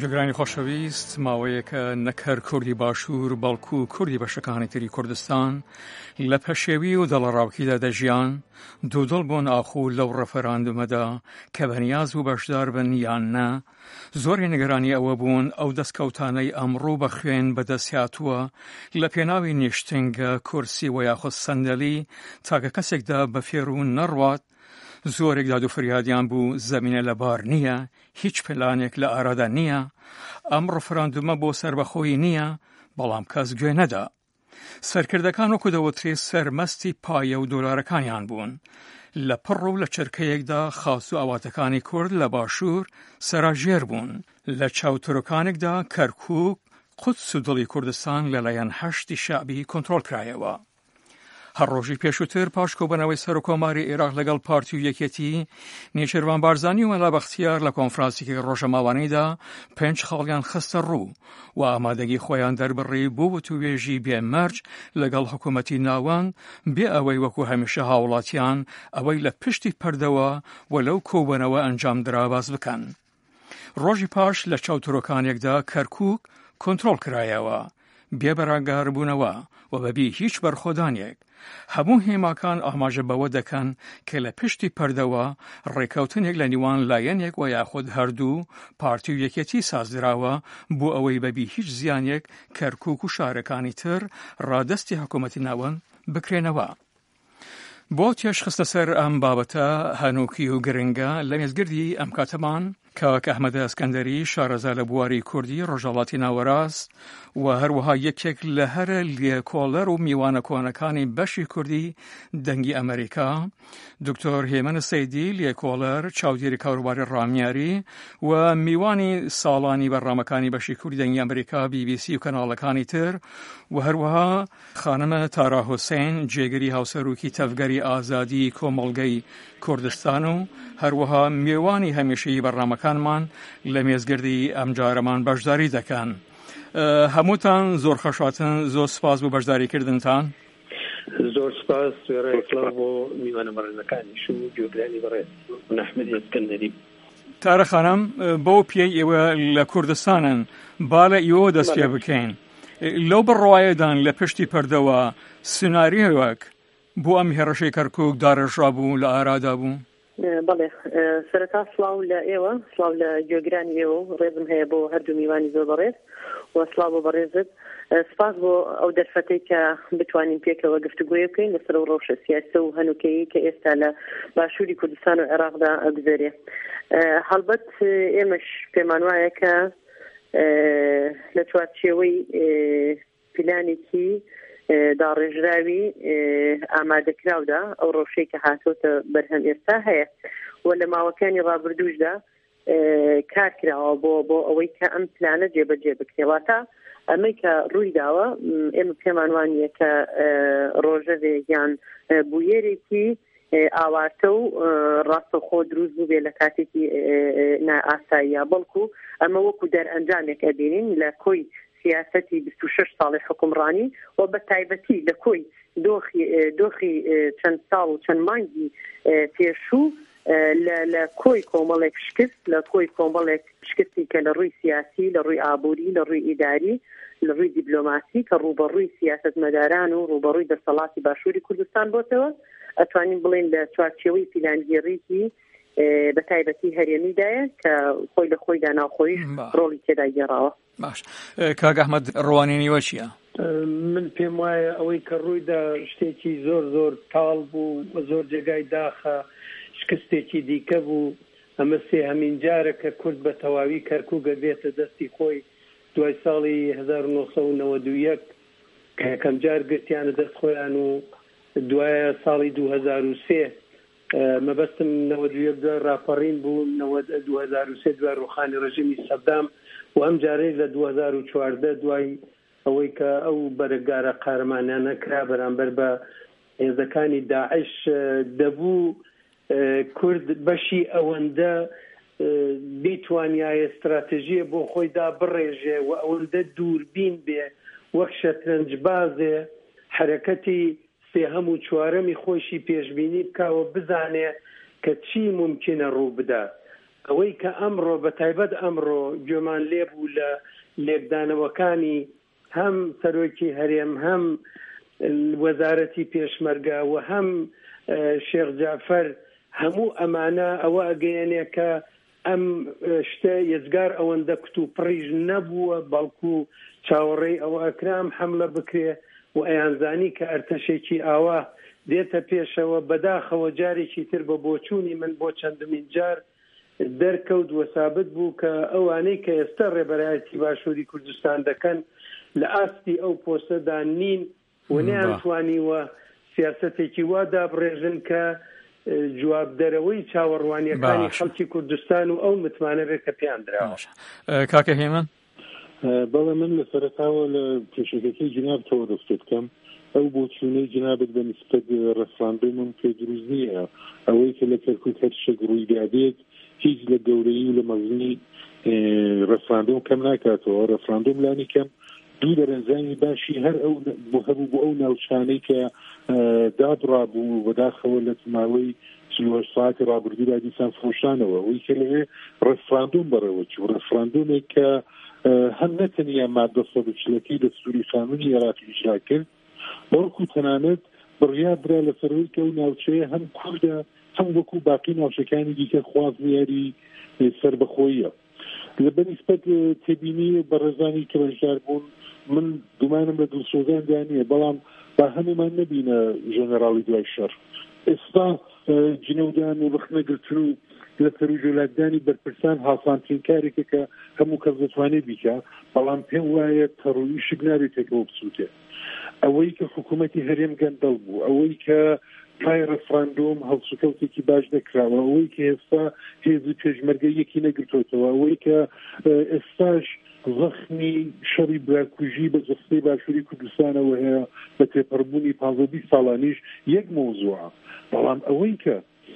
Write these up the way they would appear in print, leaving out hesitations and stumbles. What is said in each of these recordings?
جگرانی خۆشەویست ماوەیەکە نەکەر کوردی باشوور بەڵکو و کوردی بەشەکانی تری کوردستان لە پەشێوی و دەڵەڕاوکیدا دەژیان دوودڵ بوون ئاخوو لەو ڕەفەراندومەدا کە بەنیاز و بەشدار بن یان نە زۆری نیگەرانی ئەوە بوون ئەو دەستکەوتانەی ئەمڕوو بە خوێن بەدەستهاتووە لە پێناوی نیشتنگە کورسی و یاخود سەندەلی تاکە کەسێکدا بە فێر و نەڕوات زۆرێک داد و فریادیان بوو زەمینە لە بار نییە هیچ پلانێک لە ئارادا نییە ئەم ڕەفەراندومە بۆ سەربەخۆی نییە بەڵام کەس گوێ نەدا سەرکردەکان وەکو دەوترێ سەرمەستی پایە و دۆلارەکانیان بوون لە پڕ و لە چرکەیەکدا خاس و ئاواتەکانی کورد لە باشوور سەراژێر بوون لە چاوتڕۆکانێکدا کەرکووک قودس و دڵی کوردستان لەلایەن هەشتی شعبی کۆنتڕۆڵ کرایەوە هەر ڕۆژی پێشووتر پاش کۆبوونەوەی سەر و کۆماری عێراق لەگەڵ پارتی و یەکێتی نێچیروان بارزانی و مەلا بەختیار لە کۆنفرانسێکی ڕۆژەماوانەیدا 5 خاڵیان خستە ڕوو و ئامادەگی خۆیان دەربڕی بۆ وتووێژی بێمەرج لەگەڵ حکوومەتی ناوەند بێ ئەوەی وەکو هەمیشە هاوڵاتیان ئەوەی لە پشتی پەردەوە و لەو کۆبوونەوە ئەنجام درا باز بکەن. ڕۆژی پاش لە چاوتڕۆکانێکدا کەرکووک کۆنتڕۆڵ کرایەوە بێبەراگار بوونەوە و بەبی هیچ بەرخۆدانێک هەموو هێماکان ئاماژە بەوە دەکەن کە لە پشتی پەردەوە ڕێکەوتنێک لە نیوان لایەنێک و یاخود هەردوو پارتی و یەکێتی سازدراوە بۆ ئەوەی بەبی هیچ زیانێک کەرکووک و شارەکانی تر ڕادەستی حکوومەتی ناوەند بکرێنەوە. بۆ تێشخستە سەر ئەم بابەتە هەنووکی و گرنگە لە مێزگردی ئەم کاتەمان کاک ئەحمەد ئەسکەندەری شارەزا لە بواری کوردی ڕۆژهەڵاتی ناوەڕاست و هەروەها یەکێک لە هەرە لێکۆڵەر و میوانە کۆنەکانی بەشی کوردی دەنگی ئەمریکا دکتۆر هێمن سەیدی لێکۆڵەر چاودێری کاروباری ڕامیاری و میوانی ساڵانی بەڕامەکانی بەشی کوردی دەنگی ئەمریکا BBC و کەناڵەکانی تر و هەروەها خانمە تارا حوسێن جێگەری هاوسەرۆکی تەفگەری ئازادی کۆمەڵگەی کوردستان و هەروەها میوانی هەمیشەیی بەڕامەکانمان لە مێزگردی ئەم جارەمان بەشداری دەکەن. هەمووتان زۆر خەشاتن زۆر سپاس بۆ بەشداریکردنتان. زۆر سپاس ڕێکڵاو بۆ میوانە بەڕێزەکانیش و گوێگرانی بەڕێز ئەحمەد ئەسکەندەری. تارە خانم بۆ پێی ئێوە لە کوردستانن با لە ئێوە دەست پێ بکەین لەو بڕواایەدان لە پشتی پەردەوە سناریۆیەک بۆ ئەم هێرشەی کەرکووک داڕێژرا بوو لە ئارادا بوو. بەڵێ سەرەتا سڵاو لە ئێوە سڵاو لە گوێگرانی ئێوە ڕێزم هەیە بۆ هەردوو میوانی زۆر بەڕێز و سڵاو بۆ بەڕێزت سپاس بۆ ئەو دەرفەتەی کە بتوانین پێکەوە گفتوگوێ بکەین لەسەر و ڕۆژە سیاسە و هەنووکەیی کە ئێستا لە باشووری کوردستان و عێراقدا ئەگوزارێ. هەڵبەت ئێمەش پێمان وایە کە لە چوارچێوەی پلانێکی داڕێژراوی ئامادەکراودا ئەو ڕۆژەی کە هاتۆتە بەرهەم ئێستا هەیە و لە ماوەکانی ڕابردووشدا کار کراوە بۆ ئەوەی کە ئەم پلانە جێبەجێ بکرێواتە ئەمەی کە ڕووی داوە ئێمە پێمان وانیە کە ڕۆژەوێک یان بویەرێکی ئاواتە و ڕاستەوخۆ دروست بوو بێ لە کاتێکی ئاساییە بەڵکو ئەمە وەکو دەرئەنجامێک ئەبینین لە کۆی سیاسەتی 26 ساڵی حکومڕانی و بە تایبەتی لە کۆی دۆخی چەند ساڵ و چەند مانگی پێشوو لە کۆی کۆمەڵێک شکست لە کۆی کۆمەڵێک شکستی کە لە ڕووی سیاسی لە ڕووی ئابووری لە ڕووی ئیداری لە ڕووی دیبلۆماسی کە ڕوبەڕووی سیاسەتمەداران و ڕوبەڕووی دەسەڵاتی باشووری کوردستان بۆتەوە ئەتوانین بڵێن لە چوارچێوەی پیلانگیریکی بە تایبەتی هەرێمیدایە کە خۆی لە خۆیدا ناوخۆیش ڕۆڵی تێدا گێڕاوە. باش کاک ئەحمەد ڕوانینیوە چییە؟ من پێم وایە ئەوەی کە ڕوویدا شتێکی زۆر تاڵ بوو زۆر جێگای داخە شکستێکی دیکە بوو ئەمە هەمین جارە کە کورد بە تەواوی کەرکووک بێتە دەستی خۆی دوای ساڵی 1991 کە یەکەم جار گرتیانە دەست خۆیان و دوایە ساڵی 2003 مەبەستم 91 دوای ڕاپەڕین بوو 2003 دوای ڕوخانی ڕژیمی سەدام و ئەم جارەی لە 2014 دوای ئەوەی کە ئەو بەرەگارە قارەمانیانە کرا بەرامبەر بە هێزەکانی داعش دەبوو کورد بەشی ئەوەندە بیتوانیایە استراتێژیە بۆ خۆیدا بڕێژێ و ئەوەندە دووربین بێ وەک شەترەنجبازێ حرەکەتی سێهەم و چوارەمی خۆشی پێشبینی بکاوە بزانێ کە چی ممکنە ڕوو بدات. ئەوەی کە ئەمڕۆ بە تایبەت ئەمڕۆ گوێمان لێبوو لە لێکدانەوەکانی هەم سەرۆکی هەرێم هەم وەزارەتی پێشمەرگە و هەم شێخ جعفەر هەموو ئەمانە ئەوە ئەگەیەنێ کە ئەم شتە یەزگار ئەوەندە کت و پڕیژ نەبووە بەڵکو چاوەڕێی ئەوە ئەکرام حەملە بکرێ و ئەیانزانی کە ئەرتەشێکی ئاوا دێتە پێشەوە بەداخەوە جارێکی تر بە بۆچوونی من بۆ چەندمین جار دەرکەوت وە ثابت بوو کە ئەوانەی کە ئێستا ڕێبەرایەتی باشووری کوردستان دەکەن لە ئاستی ئەو پۆستەدا نین و نەیانتوانیوە سیاسەتێکی وا دابڕێژن کە جوابدەرەوەی چاوەڕوانیەکانی خەڵکی کوردستان و ئەو متمانە بێت کە پیان دراوە. کاکە هێمن بەڵێ من لە سەرەتاوە لە پێشەکەی جناب تەوە دەست بکەم ئەو بۆچوونەی جنابەت بە نسبەت ڕەفراندۆم من پێ دروست نییە ئەوەی کە لە کەرکووک هەر شەک ڕووی دادێت هیچ لە گەورەی و لە مەزنی ڕەفراندۆم کەم ناکاتەوە. ڕەفراندۆم لانی کەم دوو دەرەنجانی باشی هەر ئەو هەبوو بۆ ئەو ناوچانەی کە دابڕابوو بەداخەوە لە ماوەی 48 ساعتی ڕابردوودا دیسان فرۆشانەوە ئەوەی کە لەوێ ڕەفراندۆم بەڕێوە چوو ڕەفراندۆمێک کە هەم نەتەنیا مادە 140 دەستوری قانونی عێراقی ئیجرا کرد بەڵکو تەنانەت بڕیار برا لە سەرەوەی کە ئەو ناوچەیە هەم کوردە هەم وەکو باقی ناوچەکانی دیکە خوازنیاری سەربەخۆییە. لە بەنسبەت تێبینی بەڕێزانی کە بەشدار بوون من گومانم لە دڵسۆزاندا نییە بەڵام با هەمومان نەبینە ژەنەراڵی دوای شەڕ ئێستا جنەودان و بەخنەگرتن و لە سەرۆژۆلاتدانی بەرپرسان هاسانترین کارێکە کە هەموو کەس دەتوانێت بیکە بەڵام پێم وایە تەڕۆیی شک نابێتێکەوە بچووتێ ئەوەی کە حکوومەتی هەرێم گەندەڵ بوو ئەوەی کە پای ڕەفراندۆم هەڵسوکەوتێکی باش دەکراوە ئەوەی کە ئێستا هێزی پێشمەرگە یەکی نەگرتوێتەوە ئەوەی کە ئێستاش زەخمی شەڕی براکوژی بە جەستەی باشووری کوردستانەوە هەیە بە تێپەڕبوونی 15 ساڵانیش یەک مۆزوعە بەڵام ئەوەی کە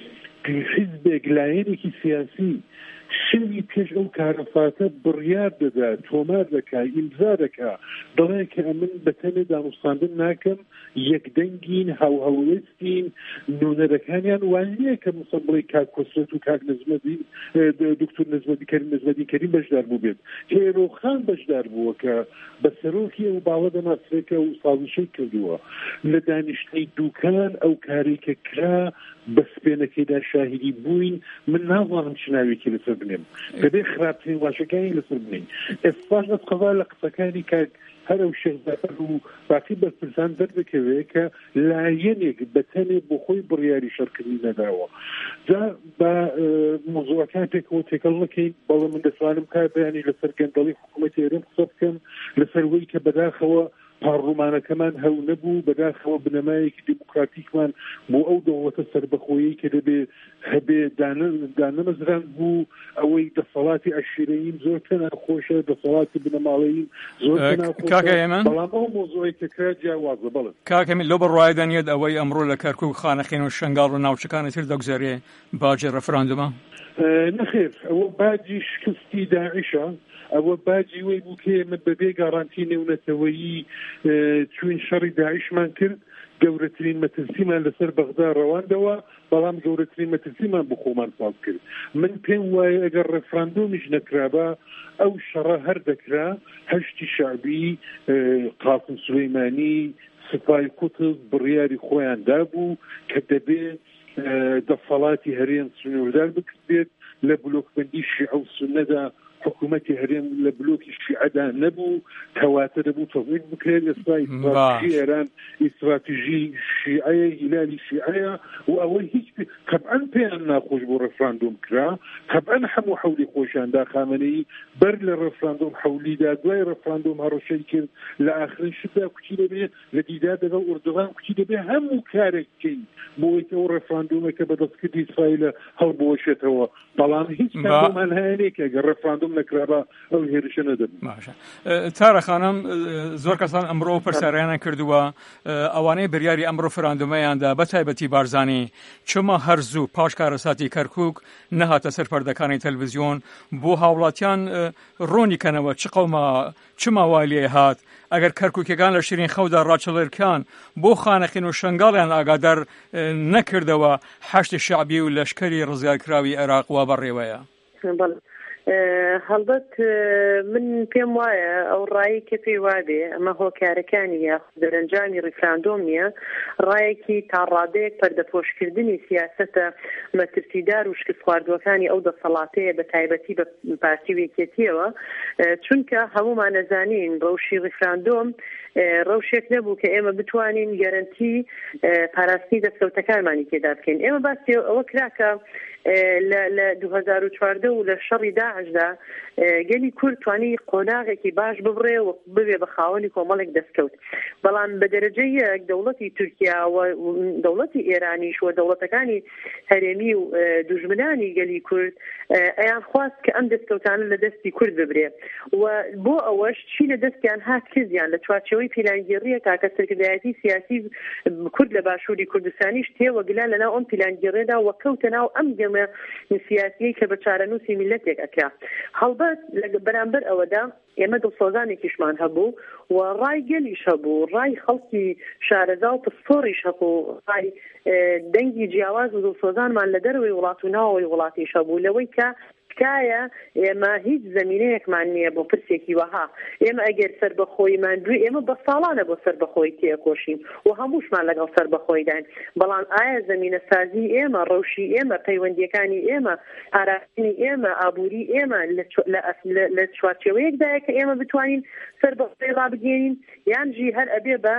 حیزبێک لایەنێکی سیاسی شەوی پێش ئەو کارەفاتە بڕیار دەدا تۆمار دەکا ئیمزا دەکا دەڵێ کە ئەمن بەتەنێ داموستاندن ناکەم یەکدەنگین هاوهەڵوێستین نونەرەکانیان وان نییە کە مستەقبڵی کاک کۆسرەت و کاک نەزمەدی دکتۆر نەزمەدی کەریم نەزمەدی کەریم بەشدار بوو بێت هێرۆخان بەشدار بووە کە بە سەرۆکی ئەو باوە دەناسرێکە و سازشەی کردووە لە دانیشتنی دووکان ئەو کارێکە کرا بە سپێنەکەیدا شاهدی بووین من نازانم چ ناوێکی لەسەر بنێم دەبێ خراپترین واشەکانی لەسەر بنین ئێستاش دەستقەزا لە قسەکانی کاک هەر ئەو شێخزادە و باقی بەرپرسان دەردەکەوێت کە لایەنێک بەتەنێ بۆ خۆی بڕیاری شەڕکردنی نەداوە جا بە مۆزوعەکان پێکەوە تێکەڵ نەکەین بەڵام من دەتوانم کار بەیانی لەسەر گەندەڵی حکوومەتی هەرێم قسە بکەم لەسەر وەی کە بەداخەوە پارلمانەکەمان هەو نەبوو بەداخەوە بنەمایەکی دیموکراتیکمان بۆ ئەو دەوڵەتە سەربەخۆیی کە دەبێ هەبێ دانەمەزران بوو ئەوەی دەسەڵاتی عەشیرەییم زۆر ناخۆشە دەسەڵاتی بنەماڵەییم زۆر ناخۆشە بەڵام ئەو مۆزوعی کە کرا جیاوازە بڵێ کاکەمی لەو بەڕوایدانیت ئەوەی ئەمڕۆ لە کەرکووک خانەخێن و شنگاڵ و ناوچەکانی تر دەگوزارێ باجی ڕەفراندۆمە نەخێر ئەوە باجی شکستی داعیشە ئەوە باجی وەی بوو کە ئێمە بەبێ گاڕانتی نێونەتەوەیی چوین شەڕی داعیشمان کرد گەورەترین مەترسیمان لەسەر بەغدا ڕەواندەوە بەڵام گەورەترین مەترسیمان بۆ خۆمان ساڵ کرد من پێم وایە ئەگەر ڕەفراندۆمیش نەکرابە ئەو شەڕە هەر دەکرا هەشتی شعبی قاسم سولەیمانی سپای قوتب بڕیاری خۆیان دابوو کە دەبێ دەسەڵاتی هەرێم سنووردار بکرێت لە بلۆکبەندی شیعە و سونەدا حکوومەتی هەرێم لە بلۆکی شیعەدا نەبوو کەواتە دەبوو تەزوید بکرێت ئێستا ئیستراتیژی ئێران ئیستراتیژی شیعەیە هیلالی شیعەیە و ئەوەی هیچ قەتعەن پێیان ناخۆش بۆ ڕەفراندۆم کرا قەتعەن هەموو حەولی خۆشیاندا خامنەیی بەر لە ڕەفراندۆم حەولیدا دوای ڕەفراندۆم هەڕەشەی کرد لە ئاخرین شتدا کوچی دەبێ لە دیدا دەگەڵ ئوردوغان کوچی دەبێ هەموو کارێک بکەین بۆی ئەو ڕەفراندۆمێکە بە دەستکردی ئیسرائیلە هەڵبوەشێتەوە بەڵام هیچ کارمان هەیەنێکە گە ڕەفراندۆم نەکرابە ئەو هێرشە نەدەبێت. تارە خانم زۆر کەسان ئەمڕۆ پرسیاریان کردووە ئەوانەی بڕیاری ئەمڕۆ ڕەفراندۆمەیاندا بە تایبەتی بارزانی چما هەرزوو پاش کارەساتی کەرکووک نەهاتە سەر پەردەکانی تەلڤیزیۆن بۆ هاوڵاتیان ڕۆنی کەنەوە چ قەومە چ ماوای لێ هات ئەگەر کەرکووکیەکان لە شیرین خەودا ڕاچەڵێرکان بۆ خانەخین و شنگاڵیان ئاگادار نەکردەوە حەشتی شعبی و لەشکری ڕزگارکراوی عێراق وا بەڕێوەیە. هەڵبەت من پێم وایە ئەو ڕایی کە پێی وابێ ئەمە هۆکارەکانی یا دەرەنجامی ڕیفراندۆم نییە، ڕایەکی تا ڕادەیەک پەردەپۆشکردنی سیاسەتە مەترسیدار و شکست خواردوەکانی ئەو دەسەڵاتەیە بە تایبەتی بە پارتی وێکێتیەوە، چونکە هەمومان نەزانین ڕەوشی ڕیفراندۆم ڕەوشێک نەبوو کە ئێمە بتوانین گەرنتی پاراستنی دەستکەوتەکانمانی تێدا بکەین. ئێمە باسی ئەوە کراکە لە 2014 و لە شەڕی داعشدا گەلی کورد توانی قۆناغێکی باش ببڕێ و ببێ بە خاوەنی کۆمەڵێک دەستکەوت، بەڵام بە دەرەجەی یەک دەوڵەتی تورکیا و دەوڵەتی ئێرانیش و دەوڵەتەکانی هەرێمی و دوژمنانی گەلی کورد ئەیان خواست کە ئەم دەستکەوتانە لە دەستی کورد ببرێ و بۆ ئەوەش چی لە دەستیان هات کردیان لە چوارچەوەی پیلانگیریە کاکە سەرکردایەتی سیاسی کورد لە باشووری کوردستانیش تێوەگلا لەناو ئەم پیلانگیریەدا و کەوتە ناو ئەم گەمە سیاسی کە بە چارەنووسی میلەتێک ئەکرا. هەڵبەت بەرامبەر ئەوەدا ئێمە دڵسۆزانێکیشمان هەبوو و ڕای گەلیش هەبوو، ڕای خەڵکی شارەزا و پستۆڕیش هەبوو، ڕای دەنگی جیاواز و دڵسۆزانمان لە دەروی وڵات و ناوەوەی وڵاتیش هەبوو لەوەی کە تکایە ئێمە هیچ زمینەیەکمان نییە بۆ پرسێکی وەها، ئێمە ئەگەر سەربەخۆیمان دوێ ئێمە بە ساڵانە بۆ سەربەخۆی تێکۆشین و هەمووشمان لەگەڵ سەربەخۆیدان، بەڵام ئایا زمینە سازی ئێمە، ڕەوشی ئێمە، پەیوەندیەکانی ئێمە، ئاراستنی ئێمە، ئابووری ئێمە لە چوارچێوەیەکدایە کە ئێمە بتوانین سەربەخۆی ڕابگەینین یانجی هەر ئەبێ بە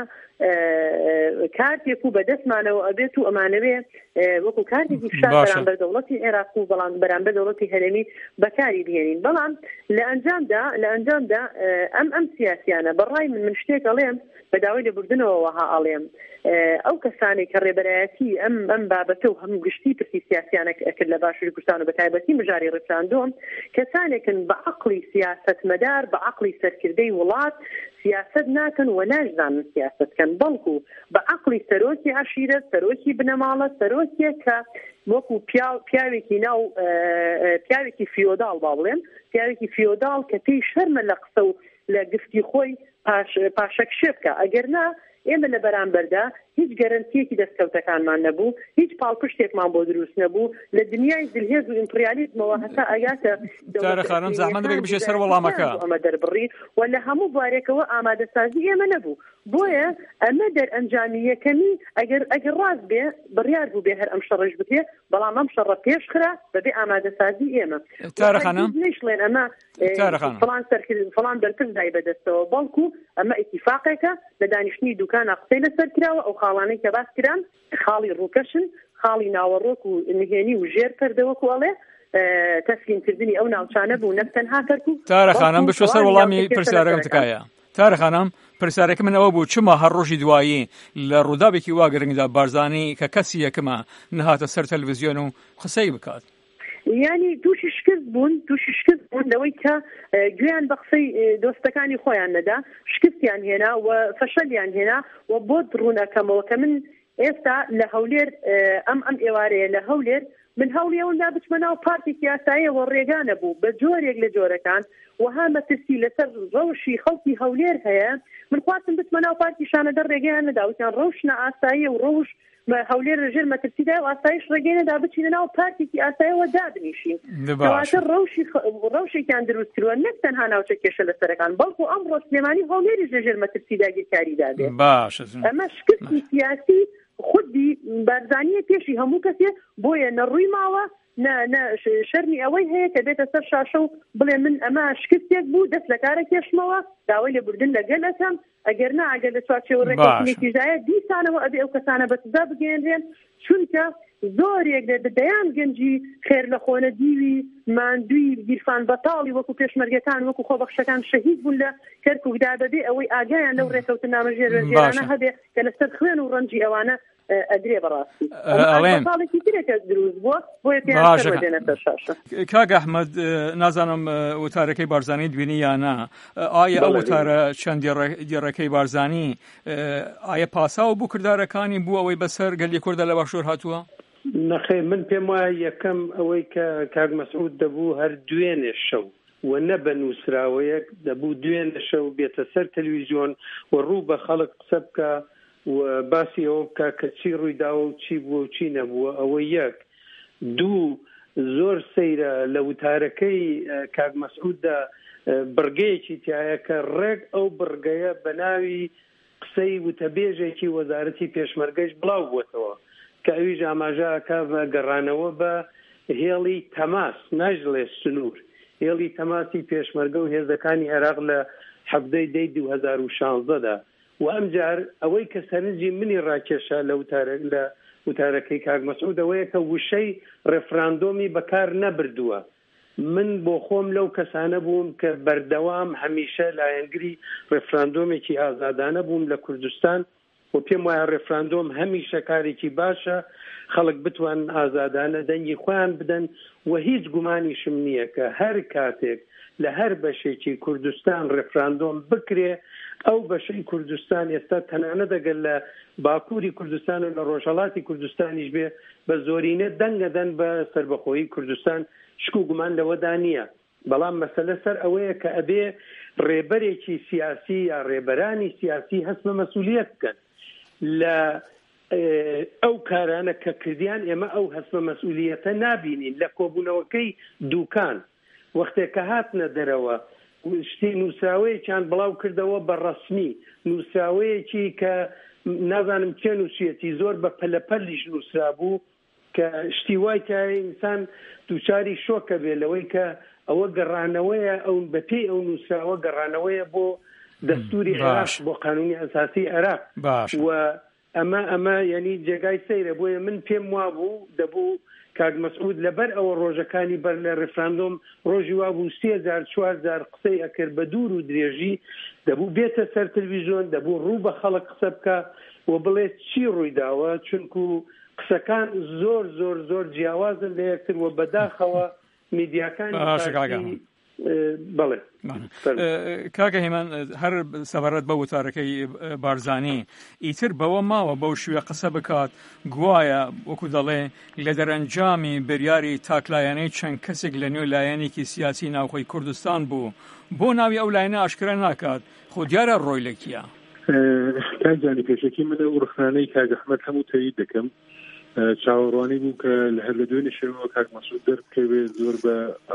کارتێک و بەدەستمانەوە ئەبێت و ئەمانەوێ وەکو کارتێکی فشار بەرامبەر دەوڵەتی عێراق و بەڵام بەرامبەر دەوڵەتی هەرێمی بەکاری بهێنین. بەڵام لە ئەنجامدا ئەم سیاسیانە بەڕای من شتێک ئەڵێم بە داوای لێبوردنەوە وەها ئەڵێم ئەو کەسانێک کە ڕێبەرایەتی ئەم بابەتە و هەموو گشتی پرسی سیاسیانە کرد لە باشووری کوردستان و بە تایبەتی مژاری ڕیفراندۆم کەسانێکن بە عەقڵی سیاسەتمەدار، بە عەقڵی سەرکردەی وڵات سیاست ناکەن و ناژدان سیاستکەن، بەڵکو بە عەقڵی سەرۆکی عەشیرەت، سەرۆکی بنەماڵە، سەرۆکێک کە وەکو پیاوێکی ناو پیاوێکی فیۆداڵ با بڵێن، پیاوێکی فیۆداڵ کە پێی شەرمە لە قسە و لە گفتی خۆی پاشەکشێ بکە. ئەگەر نا ئێمە لە بەرامبەردا هیچ گەرنتیەکی دەستکەوتەکانمان نەبوو، هیچ پاڵپشتێکمان بۆ دروست نەبوو لە دنیای دلهێز و ئیمپریالیزمەوە هەتا ئەگاتە خانم زەحمەت دەبێت بچێ سەر وەڵامەکە ئەمە دەربڕی و لە هەموو بوارێکەوە ئامادەسازی ئێمە نەبوو، بۆیە ئەمە دەرئەنجامی یەکەمی ئەگەر ڕاست بێ بڕیار بوو بێ هەر ئەم شەڕش بکرێ، بەڵام ئەم شەڕە پێشخرا بەبێ ئامادەسازی ئێمە. تارە خانم نەیشڵێن ئەمە فڵان دەرکرد دای بەدەستەوە، بەڵکو ئەمە ئیتیفاقێکە لە دانیشتنی دوکانە قسەی لەسەر کراوە، ئەو خاڵانەی کە باس کران خاڵی ڕووکەشن، خاڵی ناوەڕۆک و نهێنی و ژێر کردەوەکو ئەڵێ تەسلیمکردنی ئەو ناوچانە بوو نەتەنها کەرکوو. تارە خانم بشۆ سەر وەڵامی پرسیارەکەم تکایە. تارە خانم پرسیارێکی من ئەوە بوو چما هەر ڕۆژی دوایی لە ڕووداوێکی وا گرنگدا بارزانی کە کەسی یەکەمە نەهاتە سەر تەلەڤیزیۆن و قسەی بکات. یعنی تووشی شکست بوون لەوەی کە گوێیان بە قسەی دۆستەکانی خۆیان نەدا، شکستیان هێنا و فەشەلیان هێنا و بۆ ڕوونەکەمەوە کە من ئێستا لە هەولێر ئەم ئێوارەیە لە هەولێر من هەوڵی ئەوەندا بچمە ناو پارتی سیاساییەوە ڕێگانە بوو بە جۆرێک لە جۆرەکان وها مەترسی لەسەر ڕەوشی خەڵکی هەولێر هەیە، من خواستم بچمە ناو پارتی شانەدە ڕێگەیان نەدا، وتیان ڕەوشنە ئاساییە و ڕەوش هەولێر ژێر مەترسیدا و ئاسایش ڕێگەی نەدا بچینە ناو پارتێکی ئاساییەوە دابنیشین. کەواتە ڕەوشێکیان دروست کردووە نەک تەنها ناوچە کێشە لەسەرەکان، بەڵکو ئەمڕۆ سلێمانی هەولێریش لە ژێر مەترسیدا گیرکاریدا بێت. ئەمە شکستی سیاسی خودی بارزانیە پێشی هەموو کەسێ، بۆیە نەڕووی ماوە شەرمی ئەوەی هەیە کە بێتە سەر شاشە و بڵێ من ئەمە شکستێک بوو دەست لە کارە کێشمەوە داوای لێبوردن لەگەلەکەم، ئەگەر نا ئەگەر لە چوارچێوە ڕێکەوتنێکیژایە دیسانەوە ئەبێ ئەو کەسانە بە سزا بگەێنرێن، چونکە زۆرێک دەیان گەنجی خێر لە خۆنە دیوی ماندووی گیرفان بەتاڵی وەکو پێشمەرگەکان وەکو خۆبەخشەکان شەهید بوون لە کەرکووکدا بەبێ ئەوەی ئاگایان لەو ڕێکەوتن نامەژێرانە هەبێ کە لەسەر خوێن و ڕەنجی ئەوانە ئەدرێ بەڕاستی ساڵێکی ترێکە دروست بووە بۆیە پێیانێنێتە شاشە. کاک ئەحمەد نازانم وتارەکەی بارزانی دوێنی یانە، ئایا ئەو وتارە چەند دیێڕەکەی بارزانی ئایا پاساوە بوو کردارەکانی بوو ئەوەی بەسەر گەلی کوردە لە باشوور هاتووە؟ نەخێ من پێم وایە یەکەم ئەوەی کە کاک مەسعود دەبوو هەر دوێنێ شەو و نە بە نووسراوەیەک دەبوو دوێنێ شەو بێتە سەر تەلەڤیزیۆن و ڕوو بە خەڵک قسە بکە و باسی ئەوە بکە کە چی ڕوویداوە و چی بووە و چی نەبووە. ئەوە یەک. دوو زۆر سەیرە لە وتارەکەی کاک مەسعوددا بڕگەیەکی تایە کە ڕێک ئەو بڕگەیە بە ناوی قسەی وتەبێژێکی وەزارەتی پێشمەرگەیش بڵاو بووتەوە کە ئەویش ئاماژەکە بە گەڕانەوە بە هێڵی تەماس ناژڵێ سنوور هێڵی تەماسی پێشمەرگە و هێزەکانی عێراق لە 17 2016دا و ئەمجار ئەوەی کە سەرنجی منی ڕاکێشا لە وتارەکەی کاک مەسعود ئەوەیە کە وشەی ڕێفراندۆمی بەکار نەبردووە. من بۆ خۆم لەو کەسانە بووم کە بەردەوام هەمیشە لایەنگری ڕێفراندۆمێکی ئازادانە بووم لە کوردستان و پێم وایە ڕێفراندۆم هەمیشە کارێکی باشە خەڵک بتوان ئازادانە دەنگی خۆیان بدەن و هیچ گومانیشم نییە کە هەر کاتێک لە هەر بەشێکی کوردستان ڕێفراندۆم بکرێ ئەو بەشەی کوردستان ئێستا تەنانە دەگەل لە باکووری کوردستان و لە ڕۆژهەڵاتی کوردستانیش بێ بە زۆرینە دەنگەدەن بە سەربەخۆیی کوردستان شکو گومان لەوەدا نییە. بەڵام مەسەلە سەر ئەوەیە کە ئەبێ ڕێبەرێکی سیاسی یا ڕێبەرانی سیاسی هەست بە مەسئولیت بکەن لە ئەو کارانە کە کردیان ئێمە ئەو هەست بە مەسئولیەتە نابینین لە کۆبوونەوەکەی دووکان وەختێکە هاتنە دەرەوە شتی نووسراوەیەکیان بڵاو کردەوە بە ڕەسمی نووسراوەیەکی کە نازانم چێ نووسێتی زۆر بە پەلەپەلیش نووسرا بوو کە شتی وای کە ئینسان دووچاری شۆکە بێ لەوەی کە ئەوە گەڕانەوەیە ئەو بەپێی ئەو نووسراوە گەڕانەوەیە بۆ دەستوری عێراق بۆ قانونی ئەساسی عێراق و ئەمە یعنی جێگای سەیرە بۆیە من پێم وابوو دەبوو کاک مەسعود لەبەر ئەوە ڕۆژەکانی بەر لە ڕێفراندۆم ڕۆژی وابوو 3000-4000 قسەی ئەکرد بە دوور و درێژی دەبوو بێتە سەر تەلڤیزیۆن دەبوو ڕوو بە خەڵک قسە بکە و بڵێ چی ڕوویداوە چونکو قسەکان زۆر زۆر زۆر جیاوازن لە یەکتر و بەداخەوە میدیاکانی بەڵێ کاکە هێمان هەر سەبارەت بە وتارەکەی بارزانی ئیتر بەوە ماوە بەو شوێ قسە بکات گوایە وەکو دەڵێ لە دەرەنجامی بریاری تاکلایەنەی چەند کەسێک لە نوێ لایەنێکی سیاسی ناوخۆی کوردستان بوو بۆ ناوی ئەو لایەنە ئاشکرا ناکات خۆ دیارە ڕۆی لەکیە کاجانی پێشەکی منە و ڕخنانەی کاک ئەحمەد هەموو تایید دەکەم چاوەڕوانی بوو کە هەر لە دوێنێ شێوەوە کاک مەسعود دەربکەوێ زۆر بە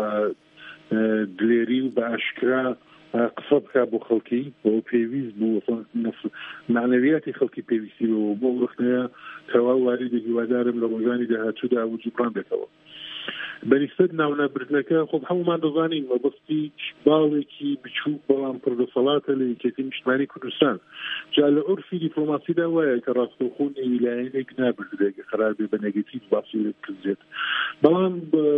دلێری و بە ئاشکرا قسە بکە بۆ خەڵکی بۆ پێویست بوو معنەویاتی خەڵکی پێویستی بوو بۆ ڕخنەیە کەوا واریدە هیوادارم لە ڕۆژانی داهاتوودا و جوبران بێتەوە بەنسبەت ناونەبردنەکە خۆب هەمومان دەزانین مەبەستی باڵێکی بچووک بەڵام پردەسەڵاتە لە یەکێتی نیشتمانی کوردستان جا لە عورفی دیپلۆماسیدا وایە کە ڕاستەوخۆی ویلایەنێک نابردرێگە قەرار بێ بە نەگەتیڤ باسی بکرێت بەڵام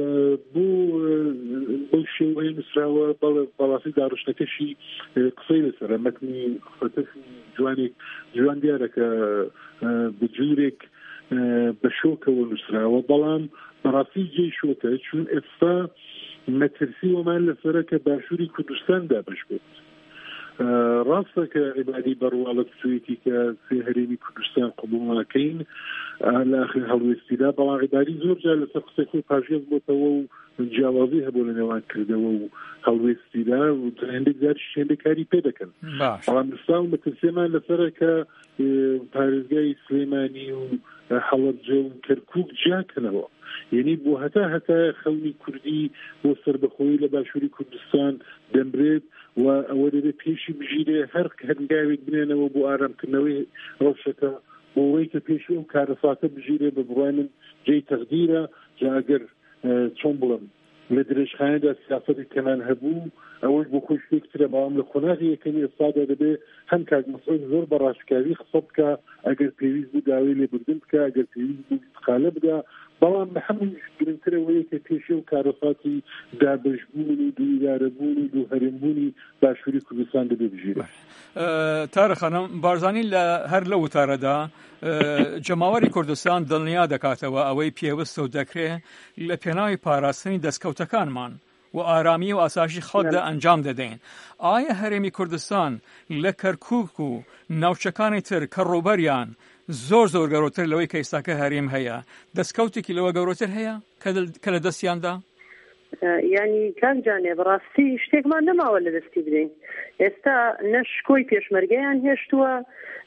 بۆ شێوەیە نووسراوە بەڵاسی داڕشتەکەشی قسەی لەسەرە مەتنی قسەکەشی جوان دیارە کە بجوورێک بە شۆکەوە نووسراوە بەڵام بەڕاستی جێی شۆکە چون ئێستا مەترسی وەمان لەسەرە کە باشووری کوردستاندا بەش بێت ڕاستە کە عیبادی بەڕواڵەت سوێتی کە سێ هەرێمی کوردستان قبوڵەکەین لە ئاخر هەڵوێستیدا بەڵام عیبادی زۆر جار لەسەر قسەی خۆی پاژێز بۆتەوە و جیاوازی هەبوو لە نێوان کردەوە و هەڵوێستیدا و هەندێک جار شێندەکاری پێ دەکەن بەڵام ئێستا و مەترسیمان لەسەرە کە پارێزگای سلێمانی و هەڵەبجە و کەرکووک جیاکەنەوە یعنی بۆ هەتا خەونی کوردی بۆ سەربەخۆیی لە باشووری کوردستان دەمرێت و ئەوە دەبێت پێشی بژیرێ هەر هەنگاوێک بنێنەوە بۆ ئارامکردنەوەی ڕەوشەکە بۆەوەی کە پێشی ئەو کارەساتە بژیرێ بە بڕای من جێی تەقدیرە جا ئەگەر چۆن بڵم لە درێژخانەدا سیاسەتی کەمان هەبوو ئەوەی بۆ خۆی شتێکترە بەڵام لە خۆناغی یەکەمی ئێستادا دەبێت هەم کاک مەسعود زۆر بە ڕاشکاوی قسە بکە ئەگەر پێویست بوو داوای لێبوردن بکە ئەگەر پێویست بوو استقالە بدە بەڵام بە هەموو گرنگترەوەیە کە پێشێ و کارەساتی دابشبوون و دووئیدارەبوون و دووهەرێنبوونی باشووری کوردستان دەبێ بژیرە. تارە خانم بارزانی لە هەر لە وتارەدا جەماوەری کوردستان دڵنیا دەکاتەوە ئەوەی پێوەستە و دەکرێت لە پێناوی پاراستنی دەستکەوتەکانمان و ئارامی و ئاساشی خەڵکدا ئەنجام دەدەین. ئایا هەرێمی کوردستان لە کەرکووک و ناوچەکانی تر کە ڕووبەریان زۆر گەورەتر لەوەی کە ئێستاکە هەرێم هەیە دەستکەوتێکی لەوە گەورەتر هەیە کە لە دەستیاندا؟ یعنی کاک جانێ بەڕاستی شتێکمان نەماوە لە دەستی بدەین ئێستا نەشکۆی پێشمەرگەیان هێشتووە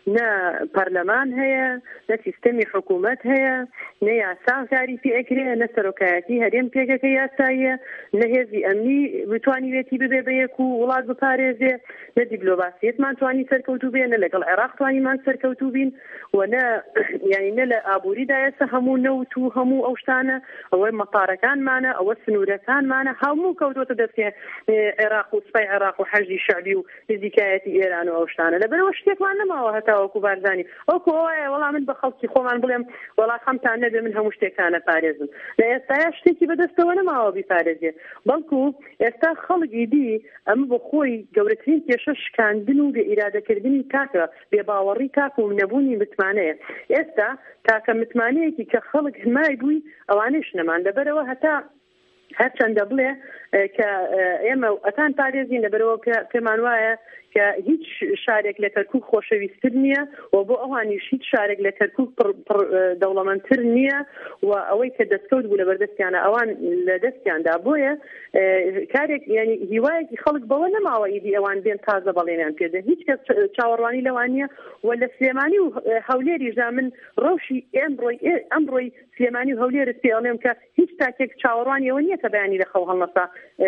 نە پەرلەمان هەیە نە سیستەمی حکوومەت هەیە نە یاسا کاری پێ ئەکرێ نە سەرۆکایەتی هەرێم پێکەکە یاساییە نە هێزی ئەمنی بتوانیوێتی ببێ بەیەک و وڵات بپارێزێ نە دیبلۆماسیەتمان توانی سەرکەوتوو بێ نە لەگەڵ عێراق توانیمان سەرکەوتوو بین و نە یعنی نە لە ئابووریدا ئێستا هەموو نەوت و هەموو ئەو شتانە ئەوەی مەتارەکانمانە ئەوە سنوورەکانمانە هەموو کەوتۆتە دەستێ عێراق و سوپای عێراق و حەشدی شەعبی و نزیکایەتی ئێران و ئەو شتانە لەبەرەوە شتێکمان نەماوە هەتاوەکو بارزانانی ئەوکو ئەوەیە وەڵام من بە خەڵکی خۆمان بڵێم وەڵا خەمتان نەبێ من هەموو شتێکانە پارێزم لە ئێستایا شتێکی بەدەستەوە نەماوە بیپارێزێ بەڵکو ئێستا خەڵکی دی ئەمە بە خۆی گەورەترین کێشە شکاندن و بێ ئیرادەکردنی کاکە بێباوەڕی کاک و نەبوونی متمانەیە ئێستا تاکە متمانەیەکی کە خەڵک هەمای بووی ئەوانەش نەمان لەبەرەوە هەتا هەرچەندە بڵێ کە ئێمە ئەتان پارێزین لەبەرەوە پێمان وایە کە هیچ شارێک لە کەرکووک خۆشەویستتر نییە و بۆ ئەوانیش هیچ شارێک لە کەرکووک دەوڵەمەندتر نییە و ئەوەی کە دەستکەوت بوو لە بەردەستیانە ئەوان لە دەستیاندا بۆیە کارێک ینی هیوایەکی خەڵک بەوە نەماوە ئیدی ئەوان بێن تازە بەڵێنیان پێدە هیچ کەس چاوەڕوانی لەوان نییە و لە سلێمانی و هەولێریشدا من ڕەوشی ئەمڕۆی سلێمانی و هەولێرت پێ ئەڵێم کە هیچ تاکێک چاوەڕوانیەوە نییە کە بەیانی لە خەو هەڵنەسا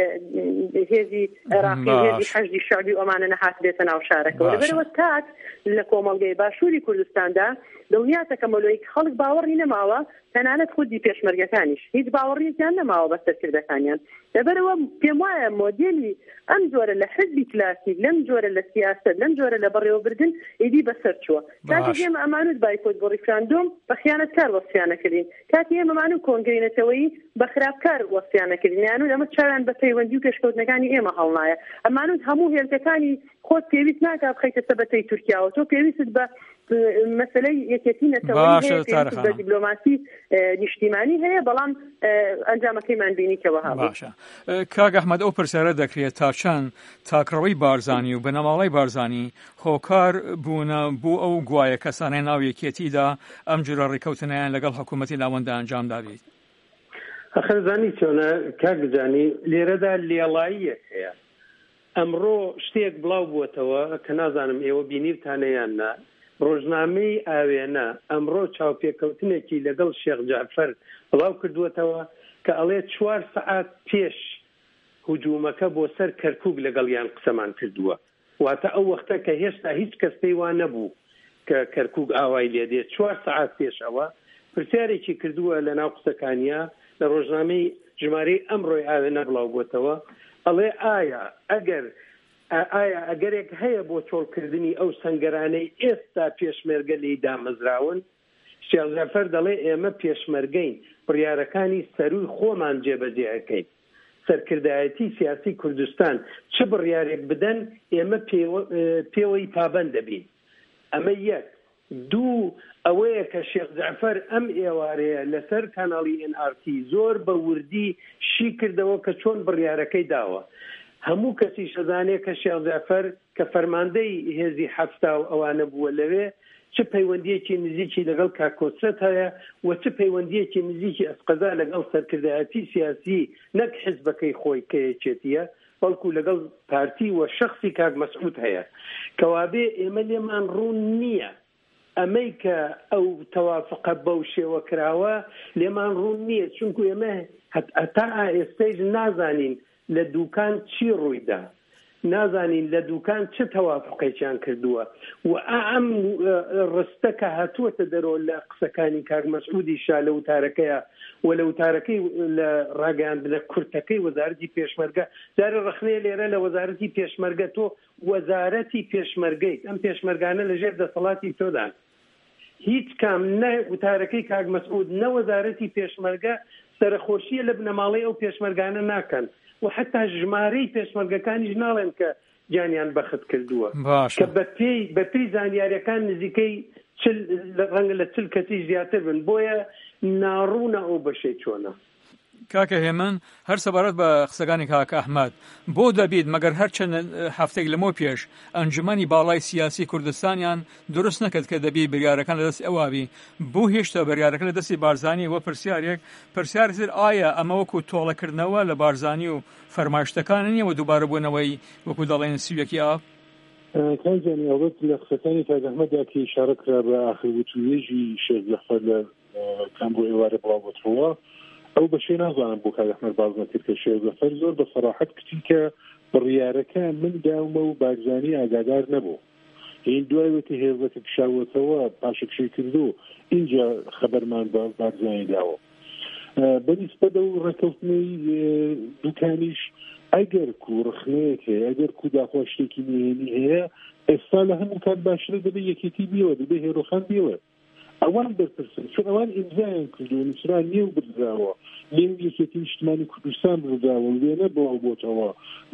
هێزی عێراقی هێزی حەشدی شەعبی و ئەمانە نەهات بێتە ناو شارەکەەوە لەبەرەوە کات لە کۆمەڵگەی باشووری کوردستاندا دڵنیاتە کە مەلۆی خەڵک باوەڕی نەماوە تەنانەت خودی پێشمەرگەکانیش هیچ باوەڕیەکیان نەماوە بە سەرکردەکانیان لەبەرەوە پێم وایە مۆدێلی ئەم جۆرە لە حزبی کلاسیک لەم جۆرە لە سیاست لەم جۆرە لە بەڕێوەبردن ئیدی بەسەر چووە کاتی ئێمە ئەمانوت بایکۆت بۆ ڕیفراندۆم بە خیانەتکار وەسیانەکردین کاتی ئێمە ئەمانوت کۆنگرێنەتەوەی بە خراپکار وەسیانەکردین یانوت ئەمە چاویان بە پەیوەندی و پێشکەوتنەکانی ئێمە هەڵنایە ئەمانوت هەموو هێلکەکانی خۆت پێویست ناکات بخەیتە سەبەتەی تورکیاوە تۆ پێویست بە مەسەلەی یەکێتی نەتەوەی هەیە بە دیبلۆماسی نیشتیمانی هەیە بەڵام ئەنجامەکەیمان بینیتەوە هەڵ باشە کاک ئەحمەد ئەو پرسیارە دەکرێت تا چەند تاکڕەوەی بارزانی و بنەماڵەی بارزانی هۆکار بوونە بۆ ئەو گوایە کەسانەی ناو یەکێتیدا ئەم جورە ڕێکەوتنیان لەگەڵ حکوومەتی لاوەندا ئەنجام دابێت ئەخرزانی چۆنە کاکجانی لێرەدا لێڵاییەک هەیە ئەمڕۆ شتێک بڵاو بووتەوە کە نازانم ئێوە بینیرتانەیان نا ڕۆژنامەی ئاوێنە ئەمڕۆ چاوپێکەوتنێکی لەگەڵ شێخ جعفەر بڵاو کردووەتەوە کە ئەڵێ 4 سەعات پێش هجوومەکە بۆ سەر کەرکووک لەگەڵیان قسەمان کردووە واتە ئەو وەختە کە هێشتا هیچ کەس پێی وان نەبوو کە کەرکووک ئاوای لێدێت 4 سەعات پێشەوە پرسیارێکی کردووە لە ناو قسەکانیا لە ڕۆژنامەی ژمارەی ئەمڕۆی ئاوێنە بڵاو بووتەوە ئەڵێ ئایا ئەگەرێک هەیە بۆ چۆڵکردنی ئەو سەنگەرانەی ئێستا پێشمەرگە لی دامەزراون شێخ جەعفەر دەڵێ ئێمە پێشمەرگەین بڕیارەکانی سەروی خۆمان جێبەجێەکەین سەرکردایەتی سیاسی کوردستان چ بڕیارێک بدەن ئێمە پێوەی پابەند دەبین ئەمە یەک دوو ئەوەیە کە شێخ جەعفەر ئەم ئێوارەیە لەسەر کاناڵی NRT زۆر بە وردی شی کردەوە کە چۆن بڕیارەکەی داوە هەموو کەسی شەزانێ کە شێخ جەعفەر کە فەرماندەی هێزی حەفتا و ئەوانە بووە لەوێ چ پەیوەندیەکی نزیکی لەگەڵ کاکۆچەت هەیە و چ پەیوەندیەکی نزیکی ئەسقەزا لەگەڵ سەرکردایەتی سیاسی نەک حزبەکەی خۆی کەیەکێتیە بەڵکو لەگەڵ پارتی و شخصی کاک مەسعود هەیە کەوابێ ئێمە لێمان ڕوون نییە ئەمەی کە ئەو تەوافقە بەو شێوە کراوە لێمان ڕوون نییە چونکو ئێمە هەتا ئێستەیش نازانین لە دوکان چی ڕوویدا نازانین لە دوکان چه تەوافقێکیان کردووە و ئەم ڕستە کە هاتووەتە دەرەوە لە قسەکانی کاک مەسعودی شا لە وتارەکەیە و لە وتارەکەی لە ڕاگەاندنە کورتەکەی وەزارەتی پێشمەرگە جارە ڕخنێ لێرە لە وەزارەتی پێشمەرگە تۆ وەزارەتی پێشمەرگەیت ئەم پێشمەرگانە لەژێر دەسەڵاتی تۆدان هیچ کام نە وتارەکەی کاک مەسعود نە وەزارەتی پێشمەرگە سەرخۆشیە لە بنەماڵەی ئەو پێشمەرگانە ناکەن و حتا ژمارەی پێشمەرگەکانیش ناڵێن کە جانیان بەخت کردووە کە بە پێی زانیاریەکان نزیکەی ڕەنگە لە 40 کەسی زیاتر بن بۆیە ناڕوونە ئەو بەشەی چۆنە کاکە هێمن هەر سەبارەت بە قسەکانی کاکە ئەحمەد بۆ دەبیت مەگەر هەرچەند هەفتێک لەمەوە پێش ئەنجومەنی باڵای سیاسی کوردستانیان دروست نەکرد کە دەبی بریارەکان لە دەستی ئەوابی بۆ هێشتا بریارەکە لە دەستی بارزانی وە پرسیارێک ئایا ئەمە وەکو تۆڵەکردنەوە لە بارزانی و فەرمایشتەکان نیە و دووبارە بوونەوەی وەکو دەڵێن سویەکی ئاب کازانی ئەوەت لە قسەکانی کاک ئەحمەدا کە ئیشارە کرا بە ئاخربوتوێژی شێخ جەعفەر لە کام بۆ ئێوارە بڵاوبووەوە ئەو بەشێ نازانم بۆ کاک ئەحمەد باز نەکرد کە شێخ جەعفەر زۆر بە سەراحەت کتی کە بڕیارەکە من داومە و بارزانی ئاگادار نەبوو. این دوای وەتی هێزەکە کشاوەتەوە پاشەکشەی کردو اینجا خەبەرمان بە بارزانی داوە. بەنسبەت ئەو ڕێکەوتنەی دوکانیش ئەگەر کو ڕخنەیەک هەیە ئەگەر کو داخوا شتێکی نهێنی هەیە ئێستا لە هەموو کات باشترە دەبێت یەکێتی بیەوە دەبێت هێرۆخان بیەوە ئەوان بەرپرسن چون ئەوان ئیمزایان کردو نووسرا نێو بردراوە نێو یەکێتی نیشتمانی کوردستان بردراوە وێنە بۆ بۆتەوە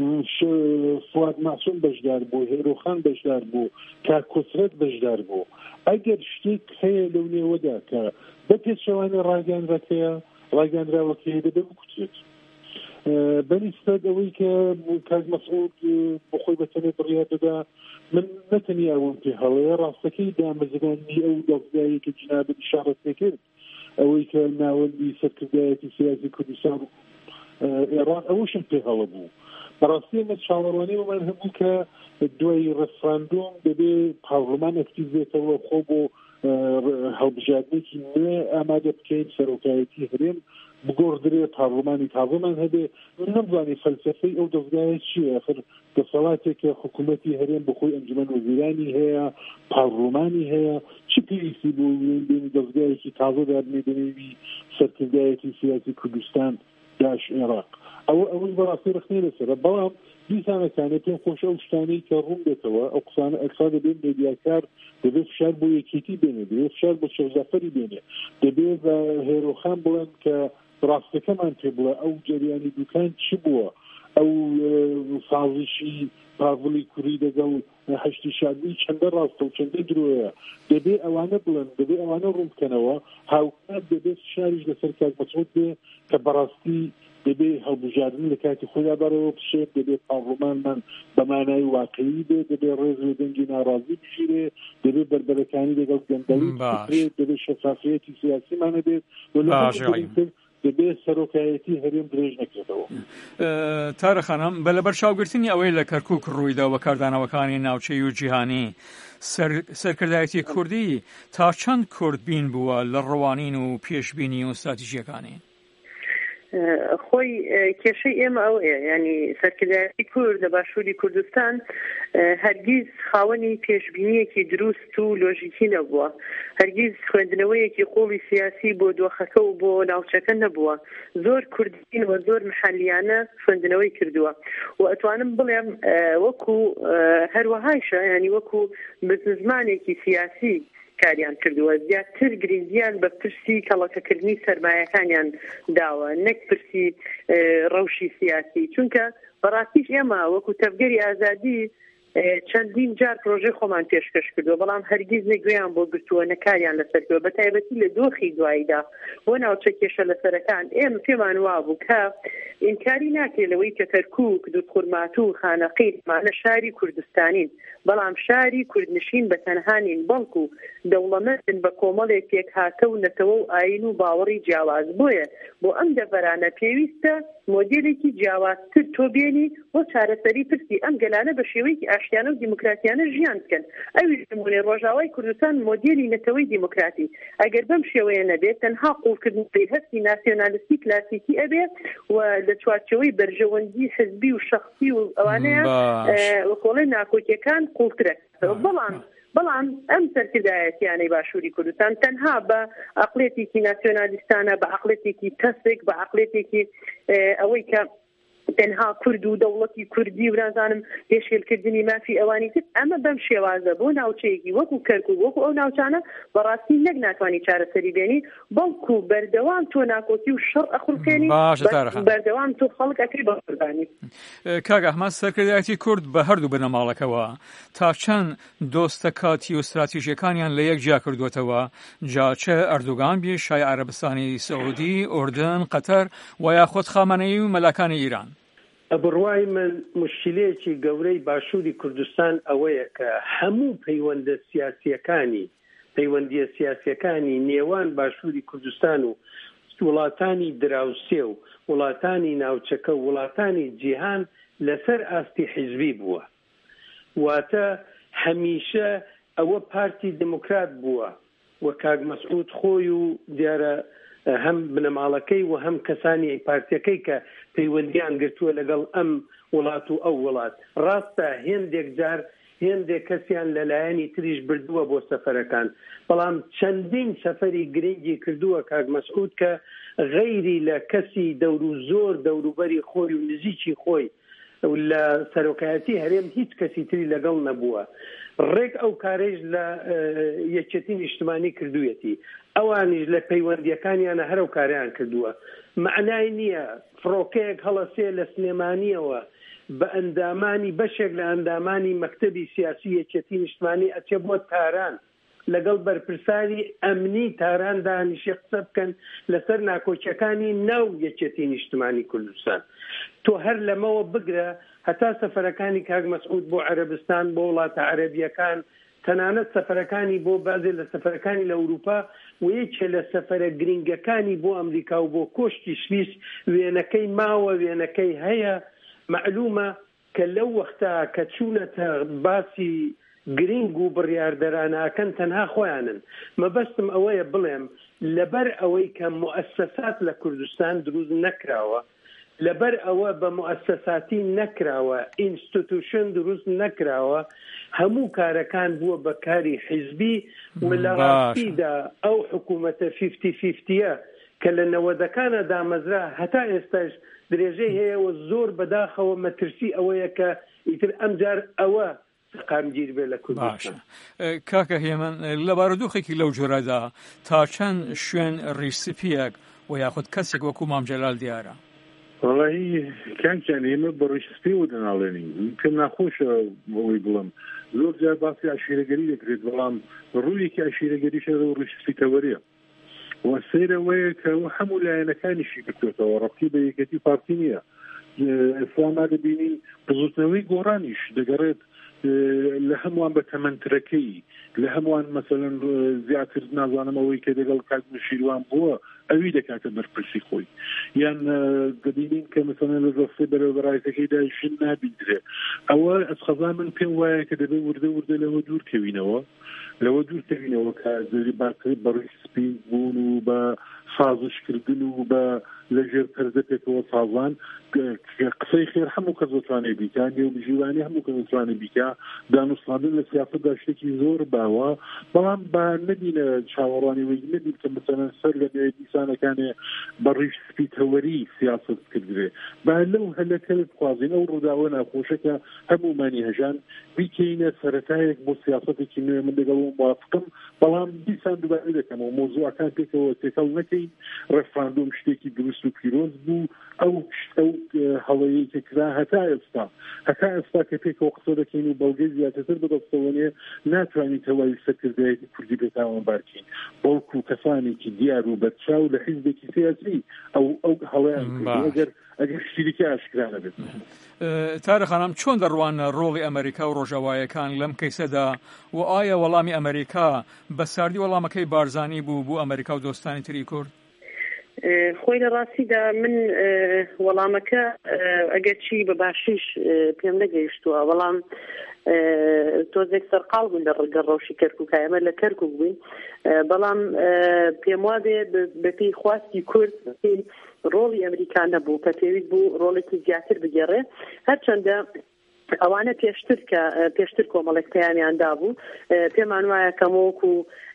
فواد مەعسووم بەشدار بوو هێرۆخان بەشدار بوو کاک کۆسرەت بەشدار بوو ئەگەر شتێک هەیە لەو نێوەدا کە بە پێچەوانە ڕاگەاندراوەکەیە دەبێت بکوترێت بەنسبەت ئەوەی کە کاک مەسعود بخۆی بەتەنێ بڕیار دەدا من نەتەنیاوم پێ هەڵەیە ڕاستەکەی دامەزرانی ئەو دەستگایە کە جنابەت ئیشارەت پێکرد ئەوەی کە ناوەندی سەرکردایەتی سیاسی کوردستان و ئێران ئەوەشم پێ هەڵە بوو بەڕاستی ئێمە چاوەڕوانیمان هەبوو کە دوای ڕەفراندۆم دەبێ پارلەمان ئەکتیڤ بێتەوە خۆ بۆ هەڵبژاردنێکی نوێ ئامادە بکەین سەرۆکایەتی هەرێم بگۆڕدرێ پارلەمانی تازەمان هەبێ نەمزانی فەلسەفەی ئەو دەستگایە چییە ئەخر دەسەڵاتێکە حکوومەتی هەرێم بەخۆی ئەنجومەن وەزیرانی هەیە پارلەمانی هەیە چی پێویستی بۆ وێنبێنی دەستگایەکی تازە دابنێدنەوەی سەرکردایەتی سیاسی کوردستان داعش عێراق ئەوەی بەڕاستی ڕخنەی لەسەرە بەڵام دیسانەکانە پێم خۆشە ئەو شتانەی کە ڕوون بێتەوە ئەو قسانە ئەکسا دەبێت مێدیاکار دەبێت فشار بۆ یەکێتی بێنێ دەبێت فشار بۆ شێخ جەعفەری بێنێ دەبێت بە هێرۆخان بڵێن کە ڕاستەکەمان پێ بڵێ ئەو جەریانی دوکان چی بووە ئەو سازشی پاڤڵی کوڕی لەگەڵ هەشتی شادی چەندە ڕاستە و چەندە درۆیە دەبێت ئەوانە بڵێن دەبێت ئەوانە ڕوون بکەنەوە هاوکات دەبێت شاریش لەسەر کاک مەسعود بێ کە بەڕاستی دەبێت هەڵبژاردن لە کاتی خۆیدا بەرەوە بشێت دەبێت پارلەمانمان بەمانای واقعی بێت دەبێت ڕێز لە دەنگی ناڕازی بژیرێ دەبێت بەربەرەکانی لەگەڵ گەندەڵی بکرێت دەبێت شەفافیەتی سیاسیمانە بێت دەبێت سەرۆکایەتی هەرێم درێژ نەکرێتەوە. تارە خانم بە لەبەر چاوگرتنی ئەوەی لە کەرکووک ڕوویدا و کاردانەوەکانی ناوچەی و جیهانی سەرکردایەتی کوردی تا چەند کورد بین بووە لە ڕەوانین و پێشبینی و استراتیژیەکانی خۆی کێشەی ئێمە ئەوەیە ینی سەرکردایەتی کورد لە باشووری کوردستان هەرگیز خاوەنی پێشبینیەکی دروست و لۆژیکی نەبووە هەرگیز خوێندنەوەیەکی قوڵی سیاسی بۆ دۆخەکە و بۆ ناوچەکە نەبووە زۆر کوردین و زۆر محەلیانە خوێندنەوەی کردووە و ئەتوانم بڵێم وەکو هەروەهایشە ینی وەکو بزنزمانێکی سیاسی کاریان کردووە زیاتر گرنگیان بە پرسی کەڵەکەکردنی سەرمایەکانیان داوە نەک پرسی ڕەوشی سیاسی چونکە بەڕاستیش ئێمە وەکو تەفگەری ئازادی چەندین جار پرۆژەی خۆمان پێشکەش کردووە بەڵام هەرگیز نەگوێیان بۆ گرتووە نەکاریان لەسەرکردووە بە تایبەتی لە دۆخی دواییدا بۆ ناوچە کێشە لەسەرەکان ئێمە پێمان وابوو کە ئینکاری ناکرێت لەوەی کە کەرکووک دوودقورمات و خانەقیمانە شاری کوردستانین بەڵام شاری کوردنشین بە تەنهانین بەڵکو دەوڵەمەندن بە کۆمەڵێک پێک هاتە و نەتەوە و ئاین و باوەڕی جیاواز بۆیە بۆ ئەم دەڤەرانە پێویستە مۆدێلێکی جیاوازتر تۆ بێنی بۆ چارەسەری پرسی ئەم گەلانە بە شێوەیەکی ئاشتیانە و دیموکراتیانە ژیان بکەن ئەویش نمونەی ڕۆژاوای کوردستان مۆدێلی نەتەوەی دیموکراتی ئەگەر بەم شێوەیە نەبێت تەنها قوڵکردن هەستی ناسیۆنالیستی کلاسیکی ئەبێت و لە چوارچەوەی بەرژەوەندی حزبی و شەخصی و ئەوانەیە وەکۆڵی ناکۆکیەکان قوڵترە بەڵام ئەم سەرکردایەتیانەی باشووری کوردستان تەنها بە عەقڵێتێکی ناسیۆنالیستانە بە عەقڵێتێکی تەسێک بە عەقڵێتێکی ئەوەی کە تەنها کورد و دەوڵەتی کوردی و نازانم پێشێلکردنی مافی ئەوانی کرد ئەمە بەم شێوازە بۆ ناوچەیەکی وەکو کەرکووک وەکو ئەو ناوچانە بەڕاستی نەک ناتوانانی چارەسەری بێنی بەڵکو بەردەوام تۆ ناکۆتی و شەڕ ئەخولکێنی بەردەوام تۆ خەڵک ئەکری بە قوربانی. کاک ئەحمەد سەرکردایەتی کورد بە هەردوو بنەماڵەکەوە تا چەند دۆستە کاتی و استراتیژیەکانیان لە یەکجیا کردوێتەوە جاچە ئەردوغان بێ شای عەرەبستانی سەعودی ئوردن قەتەر و یاخود خامنەیی و مەلاکانی ئیران بڕوای من مشکلەیەکی گەورەی باشووری کوردستان ئەوەیە کە هەموو پەیوەندیە سیاسیەکانی نێوان باشووری کوردستان و وڵاتانی دراوسێ و وڵاتانی ناوچەکە و وڵاتانی جیهان لەسەر ئاستی حیزبی بووە واتە هەمیشە ئەوە پارتی دموکرات بووە و کاک مەسعود خۆی و دیارە هەم بنەماڵەکەی و هەم کەسانی پارتیەکەی کە پەیوەندیان گرتووە لەگەڵ ئەم وڵات و ئەو وڵات ڕاستە هێندێک جار هێندێک کەسیان لەلایەنی تریش بردووە بۆ سەفەرەکان بەڵام چەندین سەفەری گرنگی کردووە کاک مەسعود کە غەیری لە کەسی دەور و زۆر دەوروبەری خۆی و نزیکی خۆی لە سەرۆکایەتی هەرێم هیچ کەسی تری لەگەڵ نەبووە ڕێک ئەو کارێژ لە یەکێتی نیشتمانی کردوویەتی ئەوانیش لە پەیوەندیەکانیانە هەرو کاریان کردووە معنای نییە فڕۆکەیەک هەڵەسێ لە سلێمانیەوە بە ئەندامانی بەشێک لە ئەندامانی مەکتەبی سیاسی یەکێتی نیشتمانی ئەچێ بۆ تاران لەگەڵ بەرپرسانی ئەمنی تاران دانیشی قسە بکەن لەسەر ناکۆچیەکانی ناو یەکێتی نیشتمانی کوردستان تۆ هەر لەمەوە بگرە هەتا سەفەرەکانی کاک مەسعود بۆ عەرەبستان بۆ وڵاتە عەرەبیەکان تەنانەت سەفەرەکانی بۆ بەعزێ لە سەفەرەکانی لە ئەوروپا و یەکێ لە سەفەرە گرنگەکانی بۆ ئەمریکا و بۆ کۆشتی سویس وێنەکەی ماوە وێنەکەی هەیە معلومە کە لەو وەختا کە چوونەتە باسی گرنگ و بڕیاردەرانەکەن تەنها خۆیانن مەبەستم ئەوەیە بڵێم لەبەر ئەوەی کە مؤسسات لە کوردستان دروست نەکراوە لەبەر ئەوە بە مؤسساتی نەکراوە ئینستیتوشن دروست نەکراوە هەموو کارەکان بووە بە کاری حیزبی و لە ڕاستیدا ئەو حکوومەتە 50-50ە کە لە نەوەدەکانە دامەزرا هەتا ئێستاش درێژەی هەیەوە زۆر بەداخەوە مەترسی ئەوەیە کە ئیتر ئەمجار ئەوە قامگیر بێ لە کوردستان. کاکە هێمن لە بارودۆخێکی لەو جۆرەدا تا چەند شوێن ڕیسپیەک و یاخود کەسێک وەکو مام جەلال دیارە؟ وەڵی کانکیان ئێمە بە ڕیسپی و دەناڵێنین پێم ناخۆشە ئەوەی بڵم زۆر جار باسی عشیرەگەری دەکرێت بەڵام ڕوویەکی عشیرەگەریشە و ڕیسپی تەوەریە و سەیرەوەیە کە هەموو لایەنەکانیشی کردوێتەوە ڕەبتی بە یەکەتی پارتی نییە ئێستا دەبینی بزوتنەوەی گۆڕانیش دەگەڕێت لە هەمووان بە تەمەنترەکەی لە هەمووان مەسەلەن زیاتر نازانم ئەوەی کە دەگەڵ کاک نوشیروان بووە ئەوی دەکاتە بەرپرسی خۆی یان دەبینین کە مەسەلەن لە دەستەی بەرەبەڕایەتەکەی ژن نابیندرێ ئەوە ئەسخەزان من پێم وایە کە دەبێت وردە لەوە دوورکەوینەوە کە باکرێت بە ڕیسپی بوون و بە سازشکردن و بە لەژێر پەردە پێکەوە سازان قسەی خێر هەموو کەس دەتوانێت بیکە نێوبژیرانی هەموو کەس دەتوانێت بیکە دانوستاندن لە سیاسەتدا شتێکی زۆر باوە بەڵام با نەبینە چاوەڕوانی وی نەبین کە مەسەلەن سەر لە نوێ دیسانەکانێ بە ڕیسپی تەوەری سیاسەت کردرێ با لەو هەلەکە بخوازین ئەو ڕووداوە ناخۆشەکە هەمومانی هەژان بیکەینە سەرەتایەک بۆ سیاسەتێکی نوێ من لەگەڵ موافقم بەڵام دیسان دوبارە دەکەمەوە مۆزوعەکان پێکەوە تێکەڵ نەکەین ڕێفراندۆم شتێکی دروست و پیرۆز بوو ئەو هەڵەیەی کە کرا هەتا ئێستا کە پێکەوە قسە دەکەین و بەڵگەی زیاترتر بەدەستەوەنێ ناتوانین تەواوی سەرکردایەتی کوردی بێتاوانبارکەین بەڵکو کەسانێکی دیار و بەرچاو لە حیزبێکی سیاسی ئەو هەڵەیان کردو ئەگەر شتێکی ئاشکرا نەبێت. تارە خانم چۆن دەڕوانە ڕۆڵی ئەمریکا و ڕۆژەوایەکان لەم کەیسەدا و ئایا وەڵامی ئەمریکا بە ساردی وەڵامەکەی بارزانی بوو بۆ ئەمریکا و دۆستانی تری کورد؟ خۆی لە ڕاستیدا من وەڵامەکە ئەگەر چی بە باشیش پێم نەگەیشتووە بەڵام تۆزێک سەرقاڵ بوون لە ڕگە ڕەوشی کەرکووک ئێمە لە کەرکووک بووین بەڵام پێم وابێ بەپێی خواستی کورد ڕۆڵی ئەمریکا نەبوو کە پێویست بوو ڕۆڵێکی زیاتر بگێڕێ هەرچەندە ئەوانە پێشتر کۆمەڵێک پەیامیاندا بوو پێمان وایە کەمەوەکو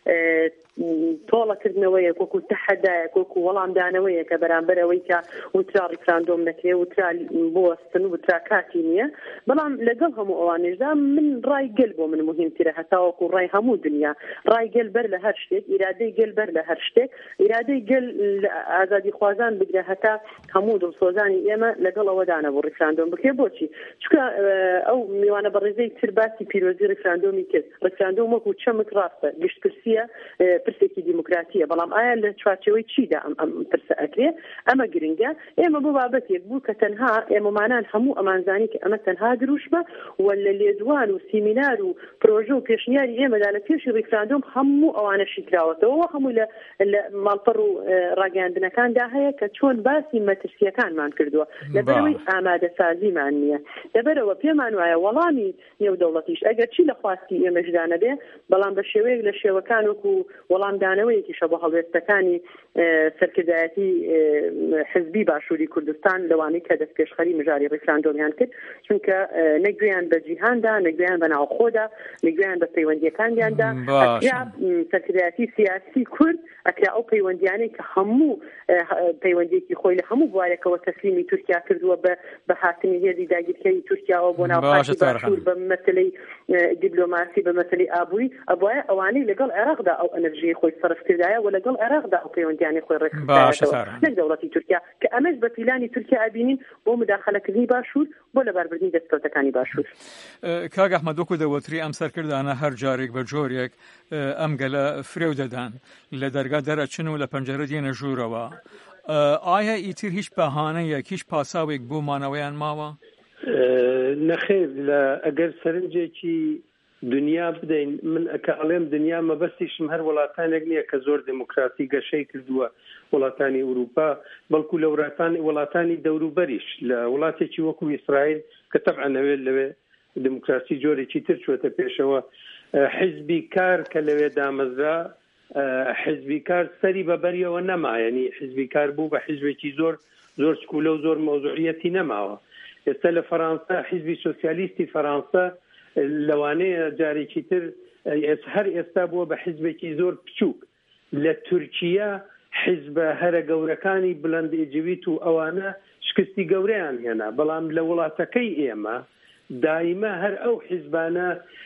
تۆڵەکردنەوەیە وەکو تەحەدایەک وەکو وەڵامدانەوەیە کە بەرامبەرەوەی کە وترا ڕیفراندۆم نەکرێ وترا بۆستن و وترا کاتی نییە بەڵام لەگەڵ هەموو ئەوانشدا من ڕای گەل بۆ من مهمترە هەتاوەکو ڕای هەموو دنیا ڕای گەل بەر لە هەر شتێک ئیرادەی گەل بەر لە هەر شتێک ئیرادەی گەل ئازادی خوازان بگرە هەتا هەموو دڵسۆزانی ئێمە لەگەڵ ئەوەدانە بۆ ڕیفراندۆم بکرێ بۆچی چونکە ئەو میوانە بەڕێزەی تر باسی پیرۆزی ڕیفراندۆمی کرد ڕیفراندۆم وەکو چەمک ڕاستە گشتپرسیە پرسێکی دیموکراتیە بەڵام ئایا لە چوارچێوەی چیدا ئەم پرسە ئەکرێ ئەمە گرنگە ئێمە بۆ بابەتێک بوو کە تەنها ئێمەمانان هەموو ئەمانزانی کە ئەمە تەنها دروش بە و لە لێدوان و سیمینار و پرۆژە و پێشنیاری ئێمەدا لە پێشی ڕیفراندۆم هەموو ئەوانەشی کراوەتەوە هەموو لە ماڵپەڕ و ڕاگەاندنەکاندا هەیە کە چۆن باسی مەترسیەکانمان کردووە لەبەرەوەی ئامادەسازیمان نییە لەبەرەوە پێمان وایە وەڵامی نێودەوڵەتیش ئەگەر چی لە خواستی ئێمەشدانە بێ بەڵام بە شێوەیەک لە شێوەکان وەکو وەڵامدانەوەیەکیشە بۆ هەڵوێستەکانی سەرکردایەتی حزبی باشووری کوردستان لەوانەی کە دەست پێشخەری مژاری ڕیفراندۆمیان کرد چونکە نەگوێیان بە جیهاندا نەگوێیان بە ناوخۆدا نەگوێیان بە پەیوەندیەکانیاندا ئەکرا سەرکردایەتی سیاسی کورد ئەکرا ئەو پەیوەندیانەی کە هەموو پەیوەندیەکی خۆی لە هەموو بوارێکەوە تەسلیمی تورکیا کردووە بە هاتنی هێزی داگیرکەری تورکیاەوە بۆ ناوخۆی باشوور بە مەسلەی دیپلۆماسی بە مەسلەی ئابووری ئەبوایە ئەوانەی لەگەڵ عێراقدا ئەو ئەنەرژیی خۆی سەرف کردایە و لەگەڵ عێراقدا ئەو پەیوەندیانی خۆی ڕێکخستایەوە نەک دەوڵەتی تورکیا کە ئەمەش بە پیلانی تورکیا ئابینین بۆ مداخەلەکردنی باشوور بۆ لەباربردنی دەستکەوتەکانی باشوور. کاک ئەحمەد وەکو دەوتری ئەم سەرکردانە هەر جارێک بە جۆرێک ئەم گەلە فرێو دەدان لە دەرگا دەرەچن و لە پەنجەرە دێنە ژوورەوە ئایا ئیتر هیچ بەهانەیەک هیچ پاساوێک بۆ مانەوەیان ماوە؟ نەخێر ئەگەر سەرنجێکی دنیا بدەین من ئەکە ئەڵێم دنیا مەبەستیشم هەر وڵاتانێک نییە کە زۆر دموکراسی گەشەی کردووە وڵاتانی ئوروپا بەڵکو لە وڵاتانی دەوروبەریش لە وڵاتێکی وەکو ئیسرائیل کە تەبعا لەوێ دموکراسی جۆرێکی تر چوەتە پێشەوە حیزبی کار کە لەوێ دامەزرا حیزبی کار سەری بەبەریەوە نەما یعنی حیزبی کار بوو بە حیزبێکی زۆر سکولە و زۆر مۆزوعیەتی نەماوە. ئێستا لە فەرانسا حیزبی سۆسیالیستی فەرانسا لەوانەیە جارێکی تر هەر ئێستا بووە بە حیزبێکی زۆر بچووک. لە تورکیا حیزبە هەرە گەورەکانی بلند ئێجویت و ئەوانە شکستی گەورەیان هێنا بەڵام لە وڵاتەکەی ئێمە دائیمە هەر ئەو حیزبانە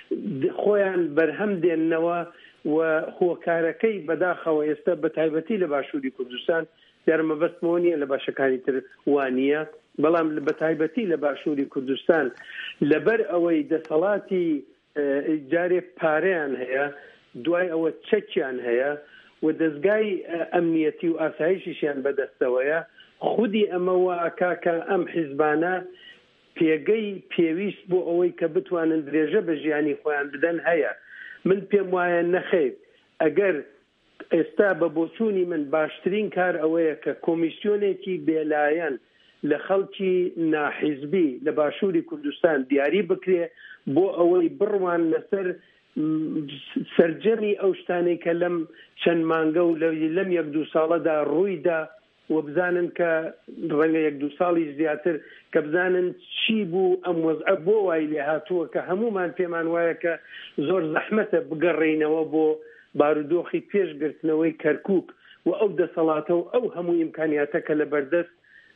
خۆیان بەرهەم دێننەوە و هۆکارەکەی بەداخەوە ئێستا بە تایبەتی لە باشووری کوردستان یارمەبەستمەوە نیە لە باشەکانی تر وانە بەڵام بە تایبەتی لە باشووری کوردستان لەبەر ئەوەی دەسەڵاتی جارێ پارەیان هەیە دوای ئەوە چەکیان هەیە و دەستگای ئەمنیەتی و ئاسایشیشیان بەدەستەوەیە خودی ئەمەوە ئەکاکە ئەم حیزبانە پێگەی پێویست بۆ ئەوەی کە بتوانن درێژە بە ژیانی خۆیان بدەن هەیە. من پێم وایە نەخێر ئەگەر ئێستا بە بۆچوونی من باشترین کار ئەوەیە کە کۆمیسیۆنێکی بێلایەن لە خەڵکی ناحیزبی لە باشووری کوردستان دیاری بکرێ بۆ ئەوەی بڕوان لەسەر سەرجەمی ئەو شتانەی کە لەم چەند مانگە و لەم 1-2 ساڵەدا ڕوویدا و بزانن کە ڕەنگە 1-2 ساڵی زیاتر کە بزانن چی بوو ئەم وەزعە بۆ وای لێ هاتووە کە هەمومان پێمان وایە کە زۆر زەحمەتە بگەڕێینەوە بۆ بارودۆخی پێشگرتنەوەی کەرکووک و ئەو دەسەڵاتە و ئەو هەموو ئیمکانیاتە کە لە بەردەست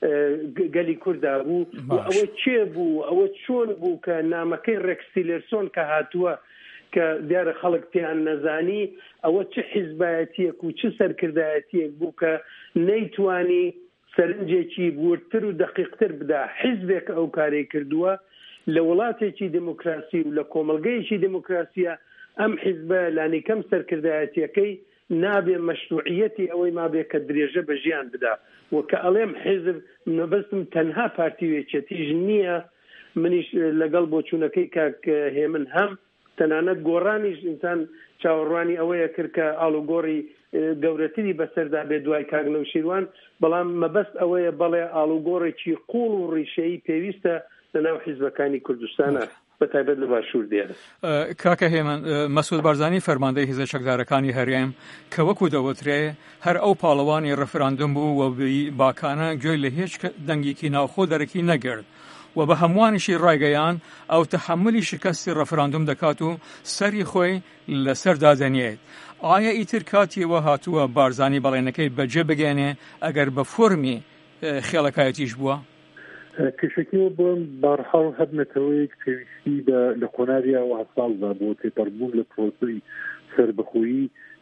گەلی کووردا بوو و ئەوە چێ بوو ئەوە چۆن بوو کە نامەکەی ڕێکسیلێرسۆن کە هاتووە کە دیارە خەڵک پێیان نەزانی ئەوە چه حیزبایەتیەک و چه سەرکردایەتیەک بوو کە نەیتوانی سەرنجێکی بورتر و دقیقتر بدا. حیزبێک ئەو کارەی کردووە لە وڵاتێکی دموکراسی و لە کۆمەلگەیەکی دموکراسیە ئەم حیزبە لانی کەم سەرکردایەتیەکەی نابێ مەشروعیەتی ئەوەی مابێ کە درێژە بە ژیان بدا و کە ئەڵێم حیزب مەبەستم تەنها پارتیوێکێتیش نییە. منیش لەگەڵ بۆچوونەکەی کاک هێمن هەم تەنانەت گۆڕانیش ئینسان چاوەڕوانی ئەوەیە کرد کە ئاڵوگۆڕی گەورەتری بەسەردا بێ دوای کاگنەوشیروان بەڵام مەبەست ئەوەیە بەڵێ ئاڵوگۆڕێکی قوڵ و ڕیشەیی پێویستە لەناو حیزبەکانی کوردستانە بەتایبەت لە باشوور دیارە. کاکە هێمن مەسعود بارزانی فەرماندەی هێزە چەکدارەکانی هەرێم کە وەکو دەوترێ هەر ئەو پاڵەوانی ڕەفراندۆم بوو و باکانە گوێی لە هیچ دەنگێکی ناوخۆ دەرەکی نەگرت و بە هەمووانیشی ڕایگەیان ئەو تەحملی شکستی ڕەفراندۆم دەکات و سەری خۆی لەسەر دادەنێت. ئایا ئیتر کاتیەوە هاتووە بارزانی بەڵێنەکەی بەجێ بگەێنێ ئەگەر بە فۆرمی خێڵەکایەتیش بووە؟ کەشەکەەوە بۆم بارحاڵ هەبنەتەوەیەک پێویستی لە قۆناریە و هەساڵدا بۆ تێپەڕبوون لە پرۆسەی سەربەخۆیی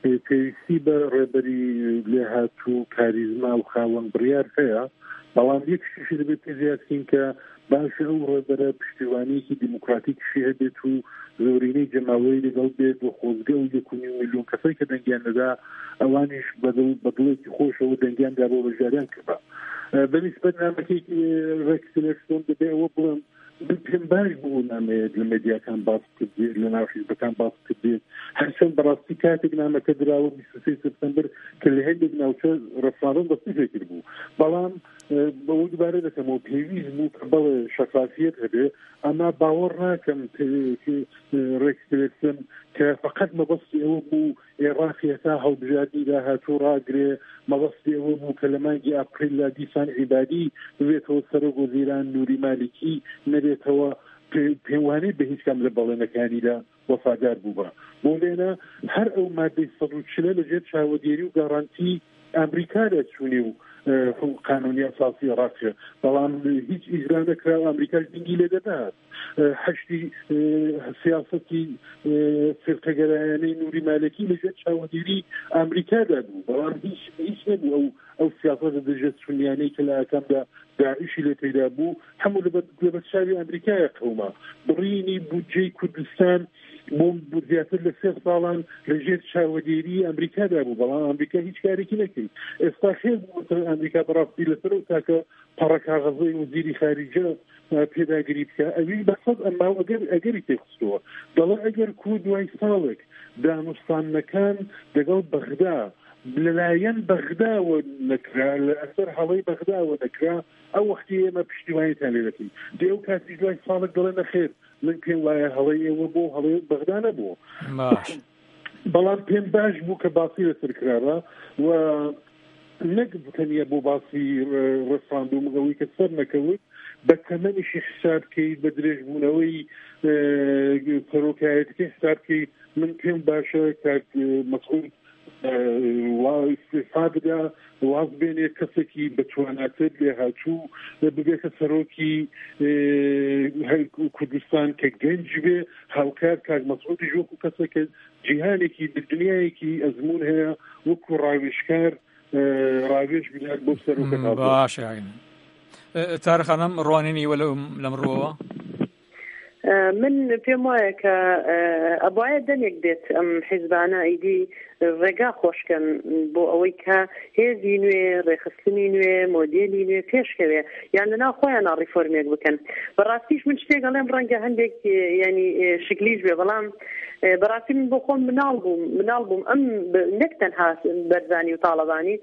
پێویستی بە ڕێبەری لێ هاتوو کاریزما و خاوەن بڕیار هەیە، بەڵام یەکشی دەبێت پێ زیادکەین کە باشە ئەو ڕێبەرە پشتیوانیەکی دیموکراتیکشی هەبێت و زۆرینەی جەماوەی لەگەڵ بێت و خۆزگە و 1.5 ملیۆن کەسەی کە دەنگیان نەدا ئەوانیش بەدڵێکی خۆشەوە دەنگیاندا بۆ بەژاریان کردە. بەنسبەت نامەکەیەکی ڕێکس تیلەرسۆن دەبێت ئەوە بڵێم پێم باش بوو نامەیەک لە مێدیاکان باس کردێت لە ناو حیزبەکان باس کردێت هەرچەند بەڕاستی کاتێک نامەکە دراوە 23 سپتەمبەر کە لە هەندێک ناوچە ڕەسماندن دەستی فێکر بوو، بەڵام بەوە دووبارە دەکەمەوە پێویست بوو کە بەڵێ شەفافیت هەبێ، ئەما باوەڕ ناکەم ڕێکس تیلەرسۆن کە فقط مەبەستی ئەوە بوو عێراقیەکە هەڵبژاردننی داهاتوو ڕاگرێ، مەبەستی ئەوە بوو کە لە مانگی ئاپریل دیسان عیبادی ببێتەوە سەرۆک وەزیران نووری مالکی نەبێتەوە پێوانەی بە هیچ کام لە بەڵێنەکانیدا وەفادار بوو بە بۆ لێنە هەر ئەو مادەی 140 لەژێر چاوەدێری و گاڕانتی ئەمریکادا چوونی و قانونی ئەساسی عێراقیە، بەڵام هیچ ئیجرا نەکرا و ئەمریکاش دینگی لێ دەدات. حەشتی سیاسەتی فرقەگەرایانەی نووری مالکی لەژێر چاوەدێری ئەمریکادا بوو، بەڵام هیچ نەبوو ئەو سیاسەتە دەژێت چونیانەی کە لە ئاکامدا داعشی لێ پەیدا بوو هەموو لە بەرچاوی ئەمریکایە قەوما. بڕینی بودجەی کوردستان بۆ زیاتر لە 3 ساڵان لەژێر چاوەدێری ئەمریکادا بوو، بەڵام ئەمریکا هیچ کارێکی نەکرد. ئێستا خێر بوو ئەمریکا بەڕاستی لەسەر و تاکە پەڕەکاغەزەی وەزیری خارجە پێداگیری بکە ئەوی بەسەد ئەما ئەگەری تێخستووە دەڵێ ئەگەر کورد دوای ساڵێک دانوستانەکان دەگەڵ بەغدا لەلایەن بەغداوە نەکرا لە ئەسەر هەڵەی بەغداوە نەکرا ئەو وەختی ئێمە پشتیوانیتان لێ دەکەین. دێ ئەو کاتی دوای ساڵێک دەڵێ نەخێر من پێم وایە هەڵەی ئێوە بۆ هەڵەی بەغدا نەبووە، بەڵام پێم باش بوو کە باسی لەسەر کراوە و نەک تەنیا بۆ باسی ڕێساندوم ئەوەی کە سەر نەکەوت بە تەمەنیشی حساب بکەیت بە درێژبوونەوەی پەرۆکایەتەکەی حساب بکەیت. من پێم باشە کاک مەسعود استعفا بدا واز بێنێ کەسێکی بەتواناتر لێ هاتوو ببێتە سەرۆکی کوردستان کە گەنج بێ هاوکار کاک مەسعودیش وەکو کەسێکە جیهانێکی دنیایەکی ئەزمون هەیە وەکو ڕاوێژکار ڕاوێژ بینات بۆ سەرۆکە. باشە تارخ خانم ڕوانینی وەلە لەمڕۆوە من پێم وایە کە ئەبایە دەنێک دێت ئەم حیزبانە ئیدی ڕێگا خۆشکەن بۆ ئەوەی کە هێزی نوێ ڕێخستنی نوێ مۆدێلی نوێ پێشکەوێ یان لەناو خۆیان ڕیفۆرمێک بکەن. بەڕاستیش من شتێک ئەڵێم ڕەنگە هەندێک ینی شکلیش بێ، بەڵام بەڕاستی من بۆ خۆم مناڵ بووم ئەم نەک تەنها بەرزانی و تاڵەبانی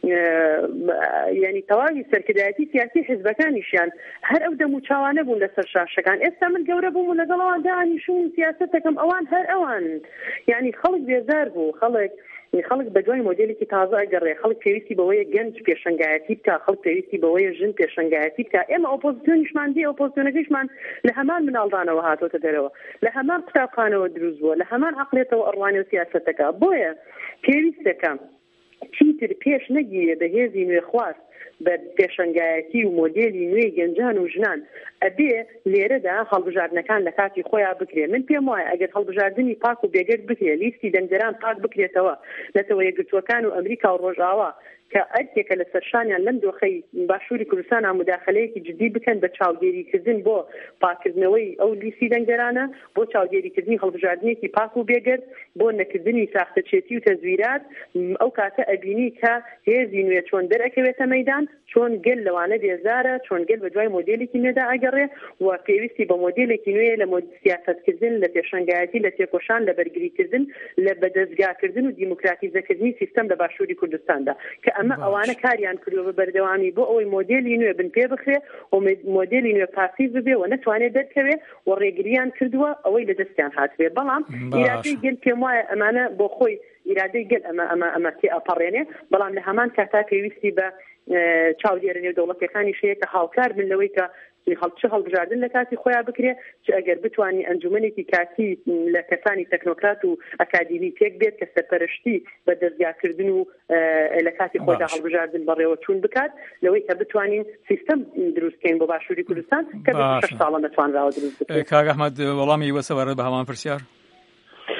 ینی تەواوی سەرکردایەتی سیاسی حیزبەکانیشیان هەر ئەو دەم و چاوانە بوون لەسەر شاشەکان. ئێستا من گەورە بووم و لەگەڵەوان دانیشتم سیاسەتەکەم ئەوان هەر ئەوان ینی خەڵک بێزار بوو، خەڵک بەدوای مۆدێلێکی تازە ئەگەڕێ، خەڵک پێویستی بەوەیە گەنج پێشەنگایەتی بکە، خەڵک پێویستی بەوەیە ژن پێشەنگایەتی بکە. ئێمە ئۆپۆزیسیۆنیشمان دی ئۆپۆزیسیۆنەکەیشمان لە هەمان مناڵدانەوە هاتۆتە دەرەوە، لە هەمان قوتابخانەوە دروست بووە، لە هەمان عەقڵێتەوە ئەڕوانی و سیاسەتەکە. بۆیە پێویستەکە چیتر پێش نەگیرێ بە هێزی نوێ خواست بە پێشەنگایەتی و مۆدێلی نوێی گەنجان و ژنان ئەبێ لێرەدا هەڵبژاردنەکان لە کاتی خۆیان بکرێ. من پێم وایە ئەگەر هەڵبژاردننی پاک و بێگەر بکرێ، لیستی دەنگدەران پاک بکرێتەوە نەتەوە یەکگرتووەکان و ئەمریکا و ڕۆژاوا کە ئەرکێکە لە سەرشانیان لەم دۆخەی باشووری کوردستانە مداخلەیەکی جدی بکەن بە چاودێریکردن بۆ پاکردنەوەی ئەو لیستی دەنگدەرانە، بۆ چاودێریکردنی هەڵبژاردنێکی پاک و بێگەر، بۆ نەکردنی ساختەچێتی و تەزویرات. ئەو کاتە ئەبینی کە هێزی نوێ چۆن دەرەکەوێتە مەیدان، چۆن گەل لەوانە بێزارە، چۆن گەل بە دوای مۆدێلێکی نوێدا ئەگەڕێ و پێویستی بە مۆدێلێکی نوێ لە سیاستکردن، لە پێشەنگایەتی، لە تێکۆشان، لە بەرگریکردن، لە بەدەستگاکردن و دیموکراتیزەکردنی سیستەم لە باشووری کوردستاندا کە ئەمە ئەوانە کاریان کردووە بە بەردەوامی بۆ ئەوەی مۆدێلی نوێ بن پێ بخرێ و مۆدێلی نوێ پاسیڤ ببێ و نەتوانێت دەرکەوێ و ڕێگریان کردووە ئەوەی لە دەستیان هاتبێ. بەڵام ئیرادەی گەل پێم وایە ئەمانە بۆ خۆی ئیرادەی گەل ئەمە تێ ئەپەڕێنێ، بەڵام لە هەمان کاتا پێویستی بە چاودێرە دەوڵەتەکانی شەیە کە هاوکار بن لەوەی کە چه هەڵبژاردن لە کاتی خۆیان بکرێ، چ ئەگەر بتوانانی ئەنجومەنێکی کاتی لە کەسانی تەکنۆکرات و ئەکادیمی تێک بێت کە سەرپەرشتی بە دەستگاکردن و لە کاتی خۆیدا هەڵبژاردن بەڕێوە چوون بکات، لەوەی کە بتوانین سیستەم دروستکەین بۆ باشووری کوردستان کە 6 ساڵە نەتوانراوە دروست بکرێت. کاک ئەحمەد وەڵامی وەسەوەرە بە هەمان پرسیار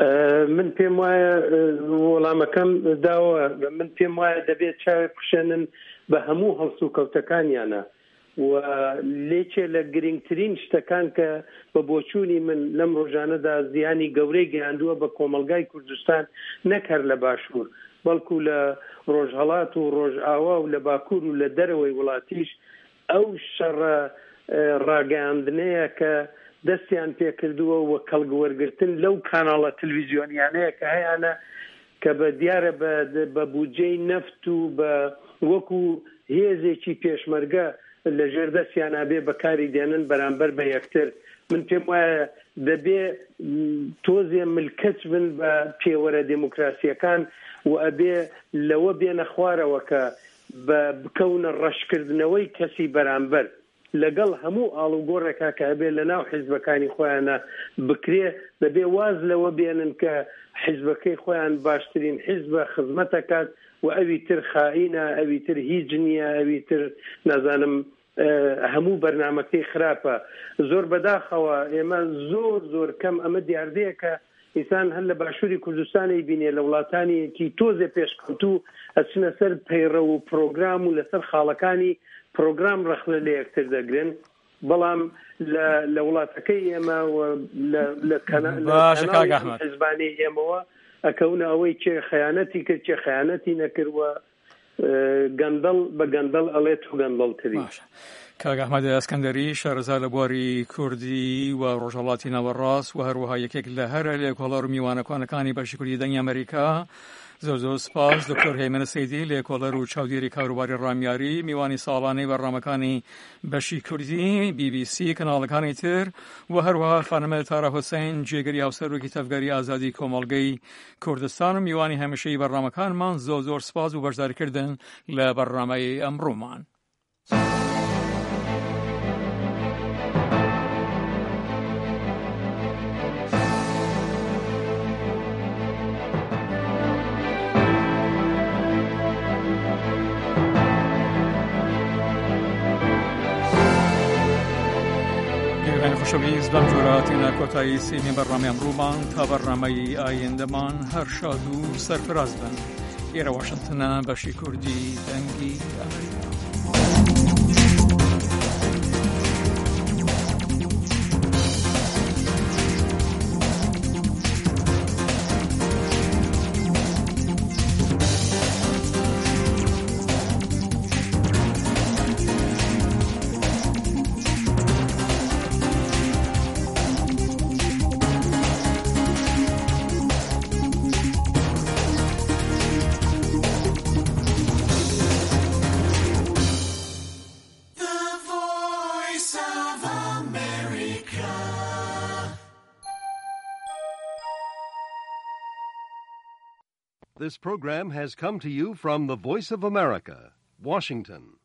من پێم وایە وەڵامەکەم داوە من پێم وایە دەبێت چاوێ بخشێنن بە هەموو هەڵسو و کەوتەکانیانە و لێکێ لە گرنگترین شتەکان کە بە بۆچوونی من لەم ڕۆژانەدا زیانی گەورەی گەیاندووە بە کۆمەلگای کوردستان نەکەر لە باشوور بەڵکو لە ڕۆژهەڵات و ڕۆژئاوا و لە باکوور و لە دەرەوەی وڵاتیش ئەو شەڕە ڕاگەاندنەیە کە دەستیان پێکردووە و کەڵگوەرگرتن لەو کاناڵە تەلەڤیزیۆنیانەیە کە هەیەە کە بە دیارە بە بودجەی نەفت و بە وەکو هێزێکی پێشمەرگە لە ژێر دەستیان ئابێ بەکاری دێنن بەرامبەر بە یەکتر من پێم وایە دەبێ تۆزێ ملکەچ بن بە پێوەرە دموکراسیەکان و ئەبێ لەوە بێنە خوارەوە کە بکەونە ڕەشکردنەوەی کەسی بەرامبەر لەگەڵ هەموو ئاڵوگۆڕێکا کە هەبێ لە ناو حیزبەکانی خۆیانە بکرێ دەبێ واز لەوە بێنن کە حیزبەکەی خۆیان باشترین حیزبە خزمەتەکات و ئەوی تر خائینە ئەوی تر هیچ نییە ئەوی تر نازانم هەموو بەرنامەکەی خراپە زۆر بەداخەوە ئێمە زۆر کەم ئەمە دیاردەیەکە ئینسان هەر لە باشووری کوردستانی بینێ لە وڵاتانێکی تۆزێ پێشکەوتوو ئەچنە سەر پەیڕە و پرۆگرام و لەسەر خاڵەکانی پرۆگرام ڕەخلە لە یەکتر دەگرن بەڵام لە وڵاتەکەی ئێمە لە حیزبانی ئێمەوە ئەکەونە ئەوەی چێ خەیانەتی کرد چێ خەیانەتی نەکردوە گەندەڵ بە گەندەڵ ئەڵێت و گەندەڵتری کاک ئەحمەد ئەسکەندەری شارەزا لە بواری کوردی و ڕۆژهەڵاتی ناوەڕاست و هەروەها یەکێک لە هەرە لێکۆڵەر و میوانەکانەکانی بەشی کوردی دەنگی ئەمریکا زۆر سپاس دکتۆر هەیمەنە سەیدی لێکۆڵەر و چاودێری کاروباری ڕامیاری میوانی ساڵانەی بەڕامەکانی بەشی کوردی BBC کەناڵەکانی تر و هەروەها خانمە تارا حوسێن جێگەری هاوسەرۆکی تەفگەری ئازادی کۆمەڵگەی کوردستان و میوانی هەمیشەی بەڕامەکانمان زۆر سپاس و بەشداریکردن لە بەڕامەی ئەمڕۆمان. خۆشەویست بەم جۆرەهاتینە کۆتایی سێمی بەڕامەی ئەمڕۆمان تا بەڕامەی ئایندەمان هەر شاد و سەرفراز بن. ئێرە واشنگتنە بەشی کوردی دەنگی ئەمریکا. This program has come to you from the Voice of America, Washington.